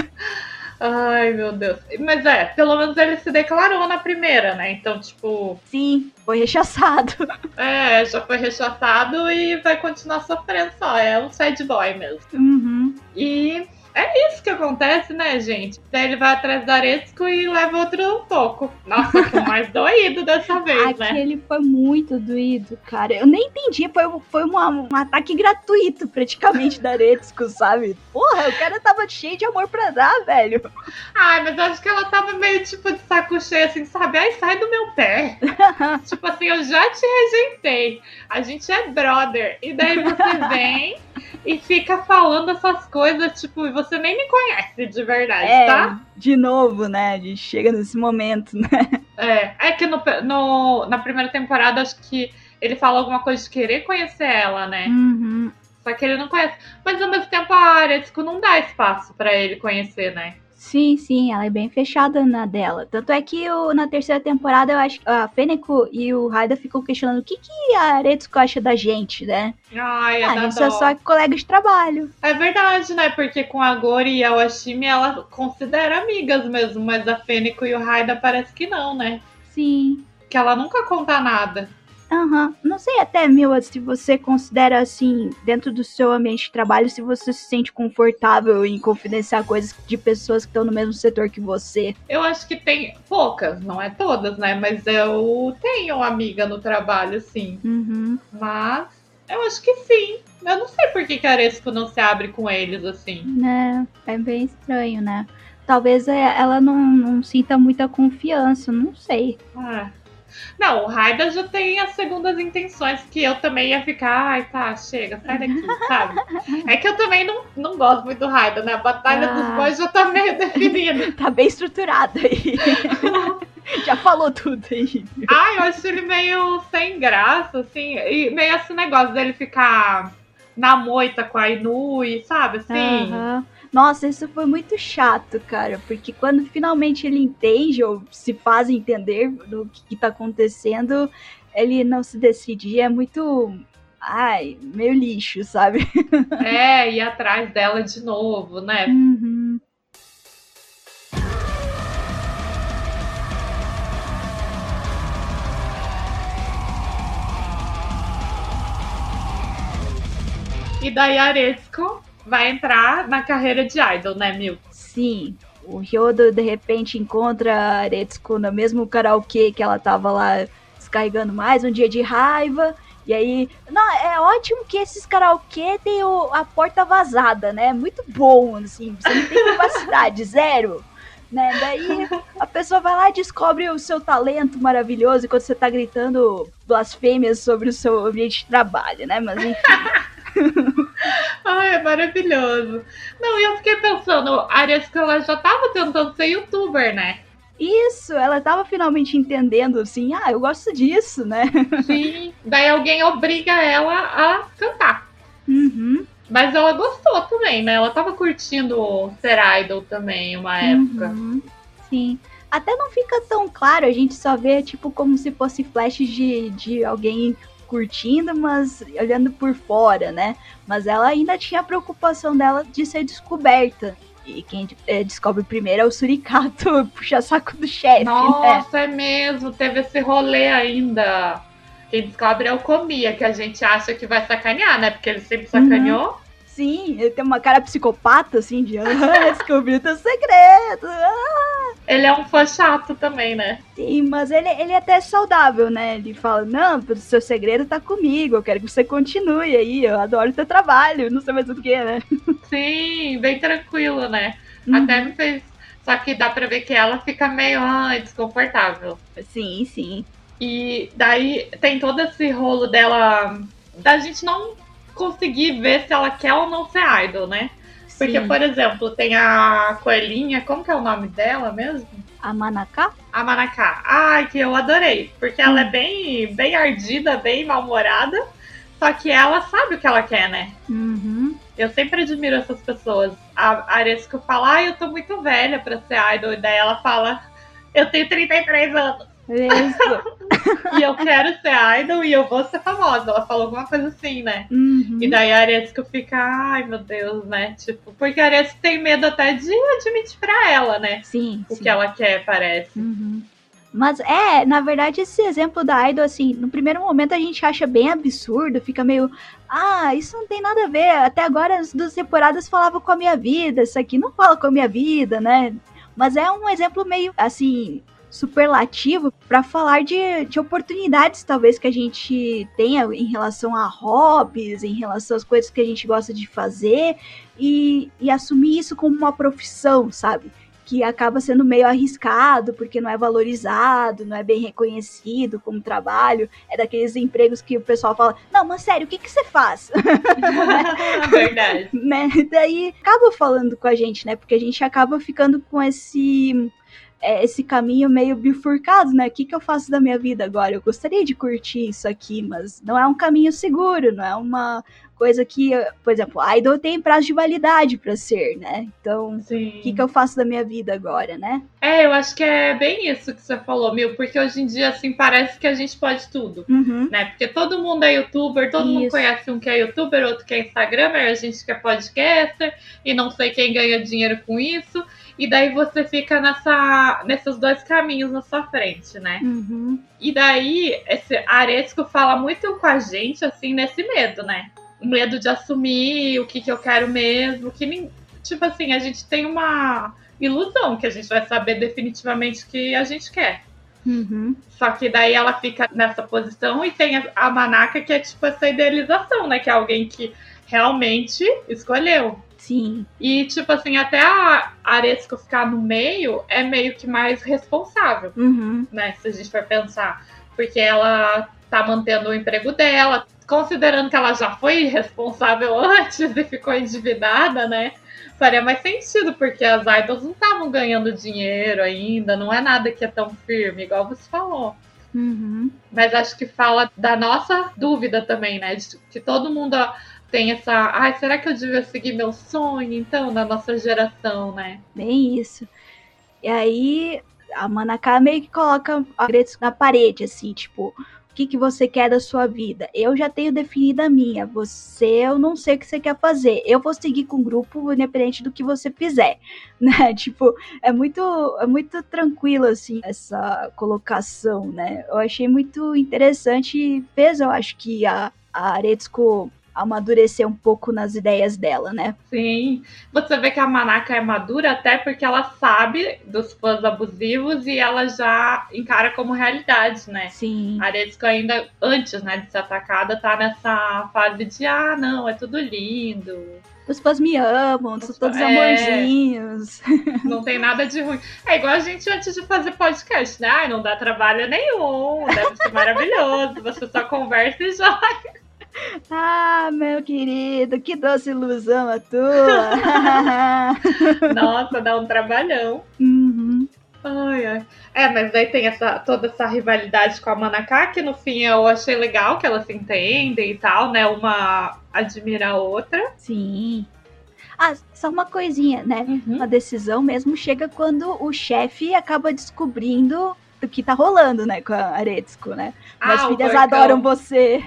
Ai, meu Deus. Mas pelo menos ele se declarou na primeira, né? Então, tipo... Sim, foi rechaçado. Já foi rechaçado e vai continuar sofrendo só. É um sad boy mesmo. E... é isso que acontece, né, gente? Daí ele vai atrás da Aretsuko e leva outro toco. Nossa, que mais doído dessa vez, né? Aquele foi muito doído, cara. Eu nem entendi. Foi um ataque gratuito, praticamente, da Aretsuko, sabe? Porra, o cara tava cheio de amor pra dar, velho. Ai, mas eu acho que ela tava meio, tipo, de saco cheio, assim, sabe? Ai, sai do meu pé. Tipo assim, eu já te rejeitei. A gente é brother. E daí você vem... e fica falando essas coisas, tipo, e você nem me conhece de verdade, tá? De novo, né? A gente chega nesse momento, né? É que na primeira temporada, acho que ele fala alguma coisa de querer conhecer ela, né? Só que ele não conhece. Mas ao mesmo tempo a Aretsuko não dá espaço pra ele conhecer, né? Sim, ela é bem fechada na dela. Tanto é que na terceira temporada, eu acho que a Feneko e o Raida ficam questionando o que a Aretsuko acha da gente, né? Ai, a gente é só colegas de trabalho. É verdade, né? Porque com a Gori e a Washimi, ela considera amigas mesmo, mas a Feneko e o Raida parece que não, né? Sim. Que ela nunca conta nada. Não sei até, Mila, se você considera, assim, dentro do seu ambiente de trabalho, se você se sente confortável em confidenciar coisas de pessoas que estão no mesmo setor que você. Eu acho que tem poucas, não é todas, né? Mas eu tenho uma amiga no trabalho, sim. Mas eu acho que sim. Eu não sei por que a Aretsuko não se abre com eles, assim. É bem estranho, né? Talvez ela não sinta muita confiança, não sei. Não, o Raida já tem as segundas intenções, que eu também ia ficar, ai, tá, chega, sai daqui, sabe? É que eu também não gosto muito do Raida, né? A Batalha dos Boys já tá meio definida. Tá bem estruturada aí. Já falou tudo aí. Ai, eu acho ele meio sem graça, assim, e meio esse negócio dele ficar na moita com a Inui, sabe, assim? Nossa, isso foi muito chato, cara, porque quando finalmente ele entende ou se faz entender do que tá acontecendo, ele não se decide. É muito, meio lixo, sabe? Ir atrás dela de novo, né? E daí a Aretsuko vai entrar na carreira de idol, né, Mil? Sim. O Hyodo, de repente, encontra a Aretsuko no mesmo karaokê que ela tava lá descarregando mais um dia de raiva. E aí... Não, é ótimo que esses karaokê tem a porta vazada, né? Muito bom, assim. Você não tem capacidade, zero. Né? Daí a pessoa vai lá e descobre o seu talento maravilhoso enquanto você tá gritando blasfêmias sobre o seu ambiente de trabalho, né? Mas enfim... Ai, é maravilhoso. Não, e eu fiquei pensando, a Aretsuko, ela já tava tentando ser youtuber, né? Isso, ela tava finalmente entendendo, assim, eu gosto disso, né? Sim, daí alguém obriga ela a cantar. Mas ela gostou também, né? Ela tava curtindo ser idol também, uma época. Sim. Até não fica tão claro, a gente só vê, tipo, como se fosse flashes de alguém curtindo, mas olhando por fora, né? Mas ela ainda tinha a preocupação dela de ser descoberta. E quem descobre primeiro é o Suricato, puxa saco do chefe, né? Nossa, é mesmo, teve esse rolê ainda. Quem descobre é o Komiya, que a gente acha que vai sacanear, né? Porque ele sempre sacaneou. Sim, ele tem uma cara psicopata, assim, de descobri teu segredo. Ele é um fã chato também, né? Sim, mas ele é até saudável, né? Ele fala, não, o seu segredo tá comigo, eu quero que você continue aí, eu adoro o teu trabalho, não sei mais o que, né? Sim, bem tranquilo, né? Até me fez... Só que dá pra ver que ela fica meio desconfortável. Sim, sim. E daí tem todo esse rolo dela, da gente não conseguir ver se ela quer ou não ser idol, né? Porque, por exemplo, tem a coelhinha, como que é o nome dela mesmo? A Manaka? A Manaka. Ai, que eu adorei. Porque ela é bem ardida, bem mal-humorada. Só que ela sabe o que ela quer, né? Eu sempre admiro essas pessoas. A Aresco fala, eu tô muito velha pra ser idol. E daí ela fala, eu tenho 33 anos. Isso. E eu quero ser idol e eu vou ser famosa. Ela falou alguma coisa assim, né? E daí a Aresco fica, ai meu Deus, né? Tipo, porque a Aresco tem medo até de admitir pra ela, né? Sim. O que ela quer, parece. Mas na verdade, esse exemplo da idol, assim, no primeiro momento a gente acha bem absurdo, fica meio, isso não tem nada a ver, até agora as 2 temporadas falavam com a minha vida, isso aqui não fala com a minha vida, né? Mas é um exemplo meio, assim, superlativo para falar de oportunidades, talvez, que a gente tenha em relação a hobbies, em relação às coisas que a gente gosta de fazer, e assumir isso como uma profissão, sabe? Que acaba sendo meio arriscado, porque não é valorizado, não é bem reconhecido como trabalho. É daqueles empregos que o pessoal fala, não, mas sério, o que você faz? Verdade. Né? Daí acaba falando com a gente, né? Porque a gente acaba ficando com esse caminho meio bifurcado, né? O que eu faço da minha vida agora? Eu gostaria de curtir isso aqui, mas não é um caminho seguro, não é uma coisa que, por exemplo, a idol tem prazo de validade pra ser, né? Então, o que eu faço da minha vida agora, né? Eu acho que é bem isso que você falou, porque hoje em dia, assim, parece que a gente pode tudo, né? Porque todo mundo é youtuber, todo mundo conhece um que é youtuber, outro que é instagramer, a gente que é podcaster, e não sei quem ganha dinheiro com isso, e daí você fica nesses 2 caminhos na sua frente, né? E daí, esse Aresco fala muito com a gente, assim, nesse medo, né? O medo de assumir o que eu quero mesmo, que, tipo assim, a gente tem uma ilusão que a gente vai saber definitivamente o que a gente quer. Só que daí ela fica nessa posição e tem a Manaka, que é tipo essa idealização, né? Que é alguém que realmente escolheu. Sim. E, tipo assim, até a Aresco ficar no meio é meio que mais responsável, né? Se a gente for pensar. Porque ela tá mantendo o emprego dela, considerando que ela já foi responsável antes e ficou endividada, né? Faria mais sentido, porque as idols não estavam ganhando dinheiro ainda, não é nada que é tão firme, igual você falou. Mas acho que fala da nossa dúvida também, né? De que todo mundo tem essa... será que eu devia seguir meu sonho, então, na nossa geração, né? Bem isso. E aí, a Manaka meio que coloca a Gretsuko na parede, assim, tipo... O que você quer da sua vida? Eu já tenho definido a minha. Eu não sei o que você quer fazer. Eu vou seguir com o grupo, independente do que você fizer, né? Tipo, é muito tranquilo, assim, essa colocação, né? Eu achei muito interessante e fez, eu acho que a Aretsuko amadurecer um pouco nas ideias dela, né? Sim, você vê que a Manaka é madura até porque ela sabe dos fãs abusivos e ela já encara como realidade, né? Sim. A Aretsuko ainda, antes, né, de ser atacada, tá nessa fase de, não, é tudo lindo. Os fãs me amam, são todos amorzinhos. Não tem nada de ruim. É igual a gente antes de fazer podcast, né? Não dá trabalho nenhum, deve ser maravilhoso, você só conversa e joga. Meu querido, que doce ilusão a tua. Nossa, dá um trabalhão. Ai. Mas daí tem toda essa rivalidade com a Manaka, que no fim eu achei legal que elas se entendem e tal, né? Uma admira a outra. Sim. Só uma coisinha, né? Uma decisão mesmo chega quando o chefe acaba descobrindo do que tá rolando, né, com a Aretsuko, né? Minhas filhas porcão. adoram você.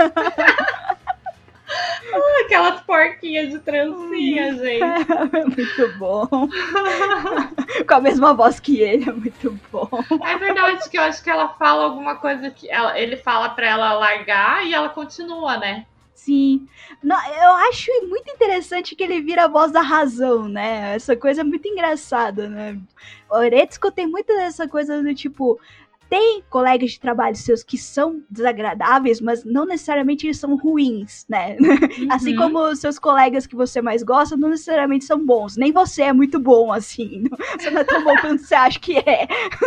Aquelas porquinhas de trancinha, gente. É muito bom. Com a mesma voz que ele, é muito bom. É verdade que eu acho que ela fala alguma coisa que ele fala pra ela largar e ela continua, né? Sim. Não, eu acho muito interessante que ele vira a voz da razão, né? Essa coisa é muito engraçada, né? O Aretsuko tem muito dessa coisa do tipo... Tem colegas de trabalho seus que são desagradáveis, mas não necessariamente eles são ruins, né? Assim como os seus colegas que você mais gosta, não necessariamente são bons. Nem você é muito bom, assim. Você não é tão bom quanto você acha que é.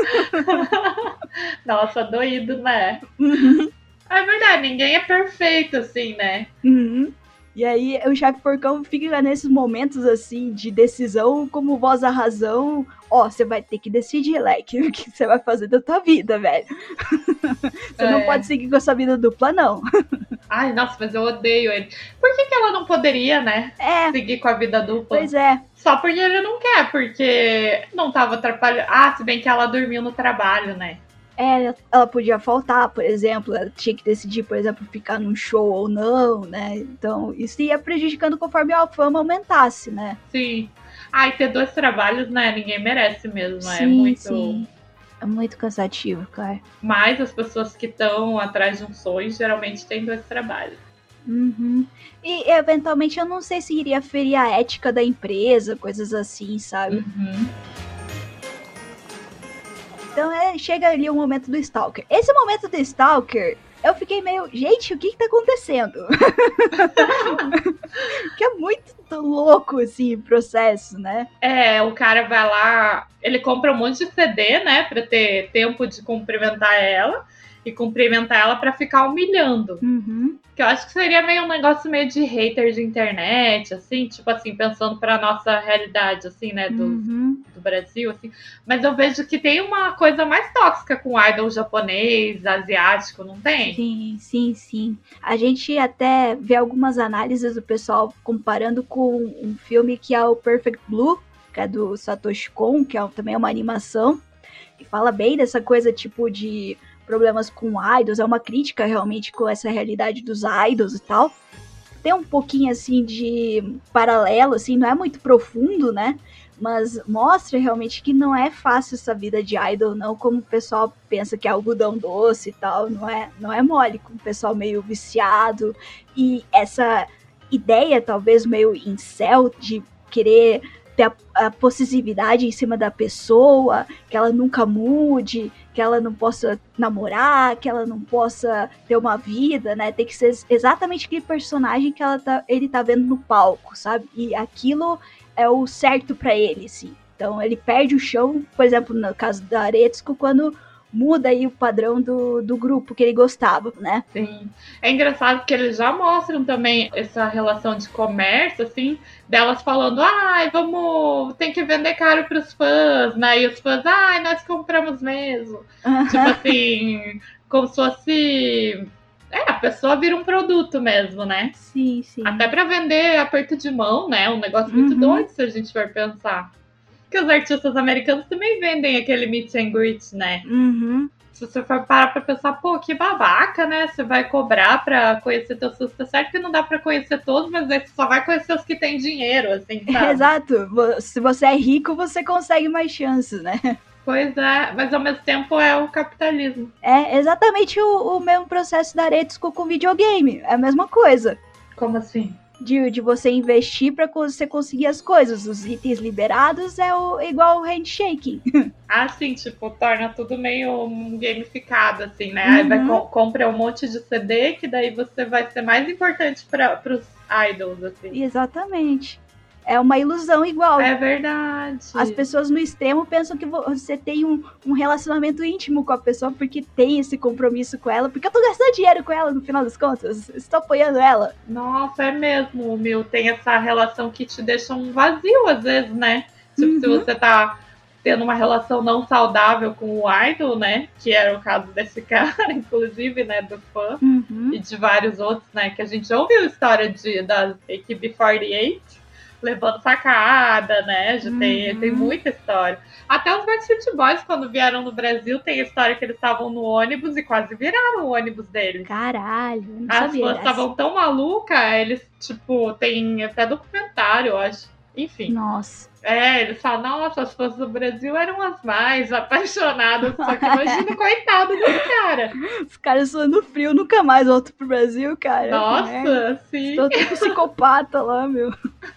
Nossa, doído, né? Uhum. É verdade, ninguém é perfeito, assim, né? Uhum. E aí o chefe porcão fica nesses momentos assim de decisão como voz da razão. Ó, você vai ter que decidir, Leque, o que você vai fazer da tua vida, velho. Você não pode seguir com essa vida dupla, não. Ai, nossa, mas eu odeio ele. Por que ela não poderia, né? Seguir com a vida dupla? Pois é. Só porque ele não quer, porque não tava atrapalhando. Ah, se bem que ela dormiu no trabalho, né? Ela podia faltar, por exemplo, ela tinha que decidir, por exemplo, ficar num show ou não, né? Então, isso ia prejudicando conforme a fama aumentasse, né? Sim. E ter 2 trabalhos, né? Ninguém merece mesmo, sim, é muito... Sim. É muito cansativo, cara. Mas as pessoas que estão atrás de um sonho, geralmente têm 2 trabalhos. Uhum. E, eventualmente, eu não sei se iria ferir a ética da empresa, coisas assim, sabe? Uhum. Então chega ali o momento do Stalker. Esse momento do Stalker, eu fiquei meio... Gente, o que tá acontecendo? Que é muito louco, assim, o processo, né? O cara vai lá... Ele compra um monte de CD, né? Pra ter tempo de cumprimentar ela. E cumprimentar ela pra ficar humilhando. Uhum. Que eu acho que seria meio um negócio meio de hater de internet, assim, tipo assim, pensando pra nossa realidade, assim, né, do Brasil, assim. Mas eu vejo que tem uma coisa mais tóxica com o idol japonês, asiático, não tem? Sim. A gente até vê algumas análises do pessoal comparando com um filme que é o Perfect Blue, que é do Satoshi Kon, que também é uma animação, e fala bem dessa coisa, tipo, de... problemas com idols, é uma crítica realmente com essa realidade dos idols e tal. Tem um pouquinho assim de paralelo, assim, não é muito profundo, né? Mas mostra realmente que não é fácil essa vida de idol, não, como o pessoal pensa que é algodão doce e tal, não é mole, com o pessoal meio viciado, e essa ideia talvez meio incel de querer ter a possessividade em cima da pessoa, que ela nunca mude, que ela não possa namorar, que ela não possa ter uma vida, né? Tem que ser exatamente aquele personagem que ele tá vendo no palco, sabe? E aquilo é o certo pra ele, sim. Então ele perde o chão, por exemplo, no caso da Aretsuko, quando muda aí o padrão do grupo que ele gostava, né? Sim. É engraçado que eles já mostram também essa relação de comércio, assim, delas falando, tem que vender caro pros fãs, né? E os fãs, nós compramos mesmo. Tipo assim, como se fosse... a pessoa vira um produto mesmo, né? Sim. Até pra vender aperto de mão, né? Um negócio muito doido, se a gente for pensar. Porque os artistas americanos também vendem aquele meet and greet, né? Uhum. Se você for parar pra pensar, pô, que babaca, né? Você vai cobrar pra conhecer teus fãs. Tá certo que não dá pra conhecer todos, mas aí você só vai conhecer os que têm dinheiro, assim, sabe? Exato. Se você é rico, você consegue mais chances, né? Pois é, mas ao mesmo tempo é o capitalismo. É exatamente o mesmo processo da Aretsuko com videogame. É a mesma coisa. Como assim? De você investir pra você conseguir as coisas. Os itens liberados é igual o handshaking. Sim, tipo, torna tudo meio gamificado, assim, né? Aí compra um monte de CD, que daí você vai ser mais importante pros idols, assim. Exatamente. É uma ilusão igual. É verdade. As pessoas no extremo pensam que você tem um relacionamento íntimo com a pessoa porque tem esse compromisso com ela, porque eu tô gastando dinheiro com ela no final das contas. Estou apoiando ela. Nossa, é mesmo, Mil. Tem essa relação que te deixa um vazio às vezes, né? Tipo, se você tá tendo uma relação não saudável com o idol, né? Que era o caso desse cara, inclusive, né? Do fã. E de vários outros, né? Que a gente já ouviu a história da AKB48. levando facada, né? Já tem muita história. Até os Backstreet Boys, quando vieram no Brasil, tem a história que eles estavam no ônibus e quase viraram o ônibus deles. Caralho, não As sabia fãs dessa. estavam tão malucas, eles, tipo, tem até documentário, eu acho. Enfim. Nossa. Eles falam, nossa, as fãs do Brasil eram as mais apaixonadas. Só que imagina, coitado dos caras. Os caras suando frio, nunca mais voltam pro Brasil, cara. Nossa, sim. Estou tudo psicopata lá, meu.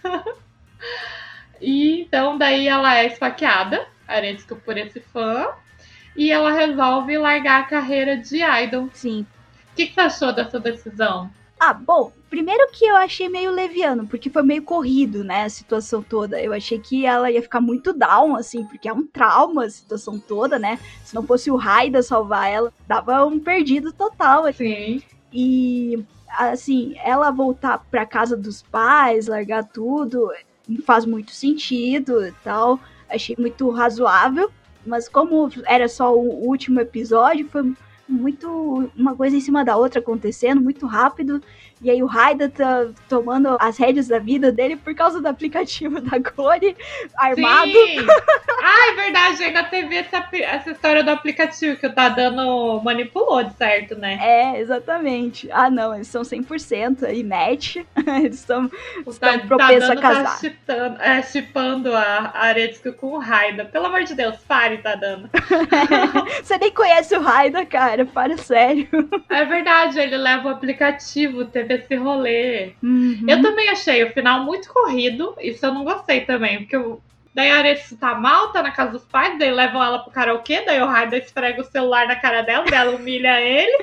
E então, daí ela é esfaqueada, Aretsuko, por esse fã. E ela resolve largar a carreira de idol. Sim. O que você achou dessa decisão? Ah, bom, primeiro que eu achei meio leviano, porque foi meio corrido, né, a situação toda. Eu achei que ela ia ficar muito down, assim, porque é um trauma a situação toda, né? Se não fosse o Raida salvar ela, dava um perdido total. Sim. E, assim, ela voltar pra casa dos pais, largar tudo, faz muito sentido e tal. Achei muito razoável, mas como era só o último episódio, foi muito uma coisa em cima da outra acontecendo, muito rápido. E aí o Raida tá tomando as rédeas da vida dele por causa do aplicativo da Glória, armado. Sim. Ah, é verdade, ainda teve essa história do aplicativo que o Tadano manipulou, de certo, né? É, exatamente. Ah, não, eles são 100% aí, match. Eles estão propensos a casar. Tá chipando a Aretsuko com o Raida. Pelo amor de Deus, pare, Tadano. Você nem conhece o Raida, cara, para sério. É verdade, ele leva o aplicativo, teve esse rolê. Uhum. Eu também achei o final muito corrido, isso eu não gostei também, porque daí a Aretsuko tá mal, tá na casa dos pais, daí levam ela pro karaokê, daí o Raida esfrega o celular na cara dela, daí ela humilha ele.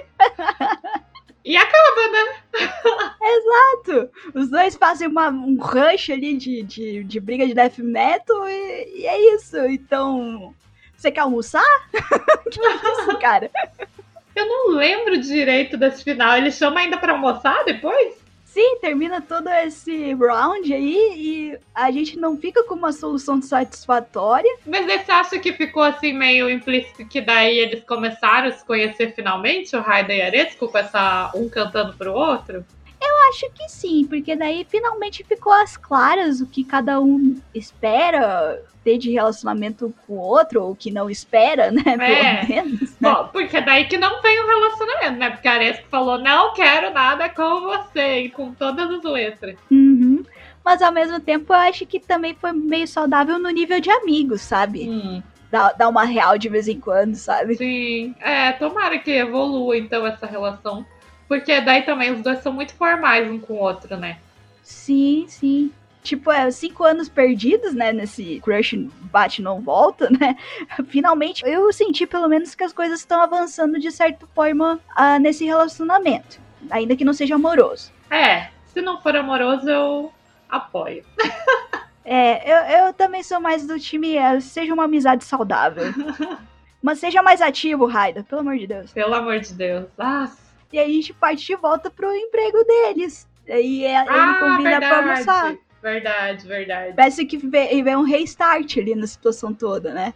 E acaba, né? Exato! Os dois fazem um rush ali de briga de death metal e é isso. Então, você quer almoçar? Que isso, cara? Eu não lembro direito desse final. Ele chama ainda pra almoçar depois? Sim, termina todo esse round aí e a gente não fica com uma solução satisfatória. Mas você acha que ficou assim meio implícito que daí eles começaram a se conhecer finalmente, o Raida e Aretsuko, com essa um cantando pro outro? Eu acho que sim, porque daí finalmente ficou às claras o que cada um espera ter de relacionamento com o outro, ou que não espera, né? Pelo menos. Né? Bom, porque daí que não tem um relacionamento, né? Porque a Aretsuko falou, não quero nada com você, e com todas as letras. Uhum. Mas ao mesmo tempo eu acho que também foi meio saudável no nível de amigos, sabe? Dá uma real de vez em quando, sabe? Sim, tomara que evolua então essa relação. Porque daí também os dois são muito formais um com o outro, né? Sim, sim. Tipo, 5 anos perdidos, né? Nesse crush bate não volta, né? Finalmente, eu senti pelo menos que as coisas estão avançando de certa forma nesse relacionamento. Ainda que não seja amoroso. Se não for amoroso, eu apoio. Eu também sou mais do time, seja uma amizade saudável. Mas seja mais ativo, Raida, pelo amor de Deus. Pelo amor de Deus. Nossa. E aí a gente parte de volta pro emprego deles. Aí ele convida pra almoçar. Verdade. Parece que vem um restart ali na situação toda, né?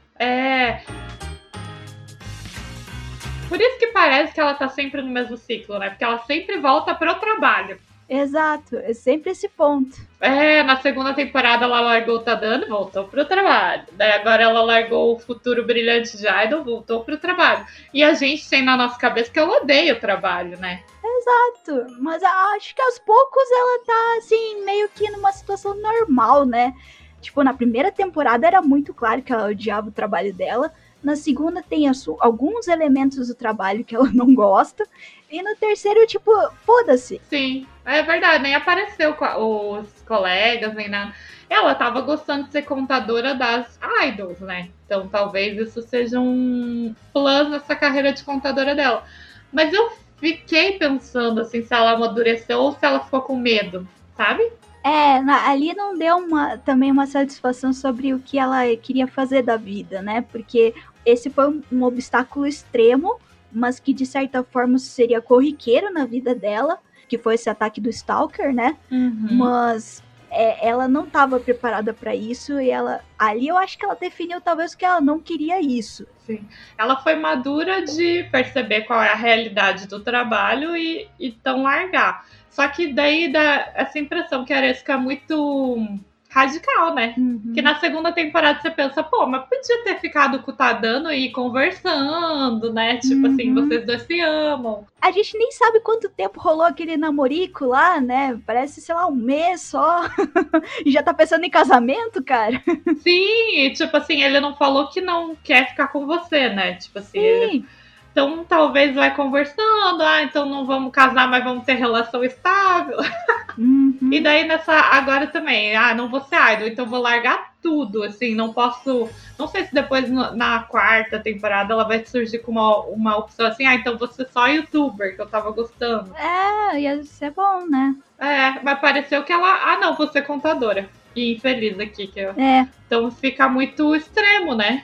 Por isso que parece que ela tá sempre no mesmo ciclo, né? Porque ela sempre volta pro trabalho. Exato, é sempre esse ponto. Na segunda temporada ela largou o Tadano e voltou pro trabalho. Daí agora ela largou o futuro brilhante de idol, voltou pro trabalho. E a gente tem na nossa cabeça que ela odeia o trabalho, né? Exato, mas acho que aos poucos ela tá, assim, meio que numa situação normal, né? Tipo, na primeira temporada era muito claro que ela odiava o trabalho dela. Na segunda tem alguns elementos do trabalho que ela não gosta. E no terceiro, tipo, foda-se. Sim, é verdade. Nem apareceu os colegas, nem nada. Ela tava gostando de ser contadora das idols, né? Então talvez isso seja um plus nessa carreira de contadora dela. Mas eu fiquei pensando, assim, se ela amadureceu ou se ela ficou com medo, sabe? Ali não deu também uma satisfação sobre o que ela queria fazer da vida, né? Porque esse foi um obstáculo extremo, mas que de certa forma seria corriqueiro na vida dela, que foi esse ataque do Stalker, né? Uhum. Mas ela não estava preparada para isso e ali eu acho que ela definiu talvez que ela não queria isso. Sim. Ela foi madura de perceber qual é a realidade do trabalho e então largar. Só que daí dá essa impressão que a Aretsuko é muito radical, né? Que na segunda temporada você pensa, pô, mas podia ter ficado com o Tadano e conversando, né? Tipo assim, vocês dois se amam. A gente nem sabe quanto tempo rolou aquele namorico lá, né? Parece, sei lá, um mês só. E já tá pensando em casamento, cara? Sim, e tipo assim, ele não falou que não quer ficar com você, né? Tipo assim, ele... Então talvez vai conversando, então não vamos casar, mas vamos ter relação estável. E daí agora também, não vou ser idol, então vou largar tudo, assim, não posso, não sei se depois na quarta temporada ela vai surgir com uma opção assim, então vou ser só youtuber, que eu tava gostando. Ia ser bom, né? Mas pareceu que ela, não, vou ser contadora. E infeliz aqui, que eu... Então fica muito extremo, né?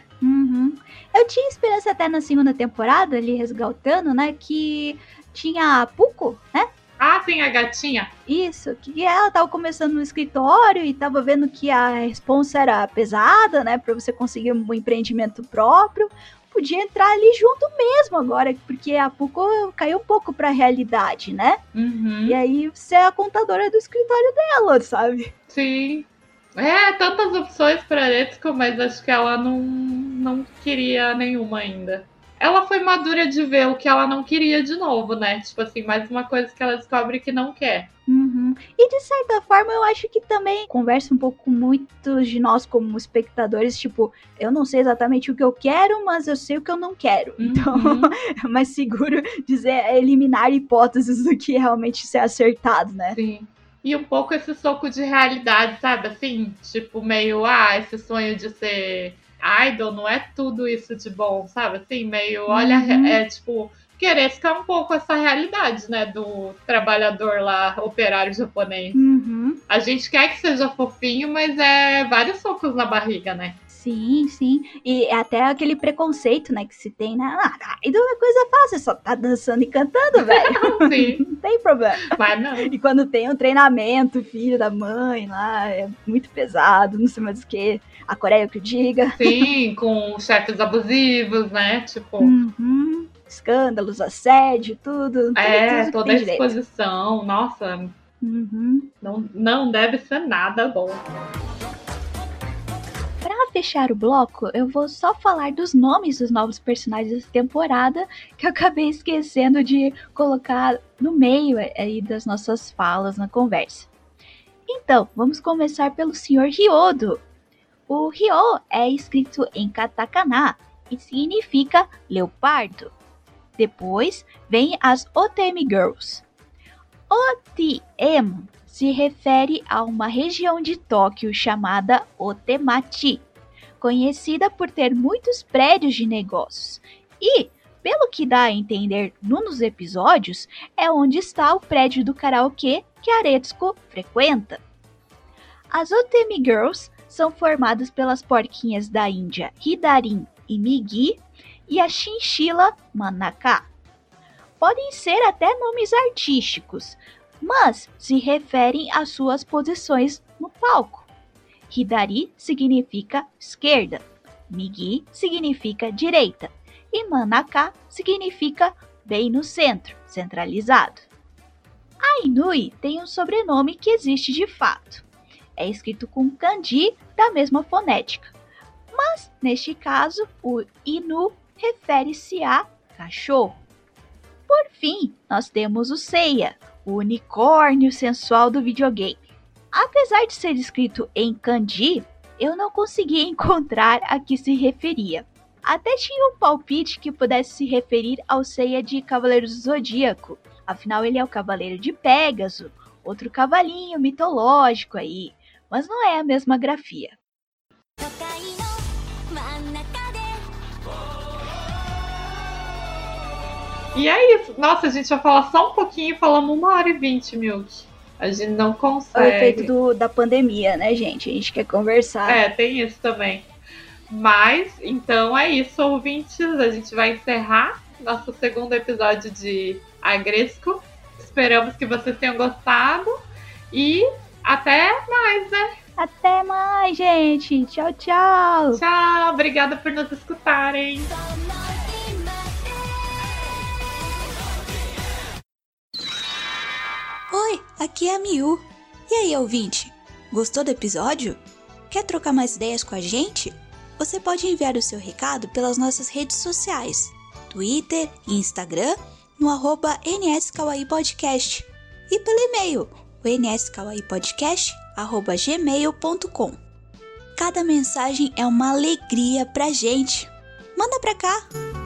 Eu tinha esperança até na segunda temporada, ali resgatando, né, que tinha a Puko, né? Tem a gatinha. Isso, que ela tava começando no escritório e tava vendo que a responsa era pesada, né, pra você conseguir um empreendimento próprio. Podia entrar ali junto mesmo agora, porque a Puko caiu um pouco pra realidade, né? E aí você é a contadora do escritório dela, sabe? Sim. Tantas opções pra Retsuko, mas acho que ela não queria nenhuma ainda. Ela foi madura de ver o que ela não queria de novo, né? Tipo assim, mais uma coisa que ela descobre que não quer. E de certa forma eu acho que também conversa um pouco com muitos de nós como espectadores, tipo, eu não sei exatamente o que eu quero, mas eu sei o que eu não quero. Então é mais seguro dizer eliminar hipóteses do que realmente ser acertado, né? Sim. E um pouco esse soco de realidade, sabe? Assim, tipo, meio, esse sonho de ser idol não é tudo isso de bom, sabe? Assim, meio, olha, tipo, querer ficar um pouco essa realidade, né? Do trabalhador lá, operário japonês. A gente quer que seja fofinho, mas vários socos na barriga, né? Sim, sim. E até aquele preconceito, né, que se tem, né? Idol é coisa fácil, só tá dançando e cantando, velho. Sim. Não tem problema. Mas não. E quando tem um treinamento, filho da mãe lá, é muito pesado, não sei mais o que. A Coreia que o diga. Sim, com chefes abusivos, né? Tipo... Escândalos, assédio, tudo. Tudo toda a exposição. Nossa. Não deve ser nada bom. Para fechar o bloco, eu vou só falar dos nomes dos novos personagens dessa temporada, que eu acabei esquecendo de colocar no meio aí das nossas falas na conversa. Então, vamos começar pelo Sr. Ryodo. O Ryo é escrito em katakana e significa leopardo. Depois vem as Otemi Girls. OTM se refere a uma região de Tóquio chamada Otemachi, conhecida por ter muitos prédios de negócios. E, pelo que dá a entender num dos episódios, é onde está o prédio do karaokê que a Retsuko frequenta. As Otemi Girls são formadas pelas porquinhas da Índia Hidarin e Migi e a chinchila Manaka. Podem ser até nomes artísticos, mas se referem às suas posições no palco. Hidari significa esquerda, Migi significa direita e Manaka significa bem no centro, centralizado. A Inui tem um sobrenome que existe de fato. É escrito com kanji da mesma fonética, mas neste caso o Inu refere-se a cachorro. Por fim, nós temos o Seiya, o unicórnio sensual do videogame. Apesar de ser escrito em kanji, eu não consegui encontrar a que se referia. Até tinha um palpite que pudesse se referir ao Seiya de Cavaleiros do Zodíaco. Afinal, ele é o Cavaleiro de Pégaso, outro cavalinho mitológico aí. Mas não é a mesma grafia. E é isso. Nossa, a gente vai falar só um pouquinho, falamos 1h20, Milk. A gente não consegue. É o efeito da pandemia, né, gente? A gente quer conversar. Tem isso também. Mas, então é isso, ouvintes. A gente vai encerrar nosso segundo episódio de Agresco. Esperamos que vocês tenham gostado. E até mais, né? Até mais, gente. Tchau, tchau. Tchau. Obrigada por nos escutarem. Oi, aqui é a Miu. E aí, ouvinte? Gostou do episódio? Quer trocar mais ideias com a gente? Você pode enviar o seu recado pelas nossas redes sociais, Twitter e Instagram, no @NSKawaiiPodcast e pelo e-mail, o nskawaiipodcast@gmail.com. Cada mensagem é uma alegria pra gente. Manda pra cá!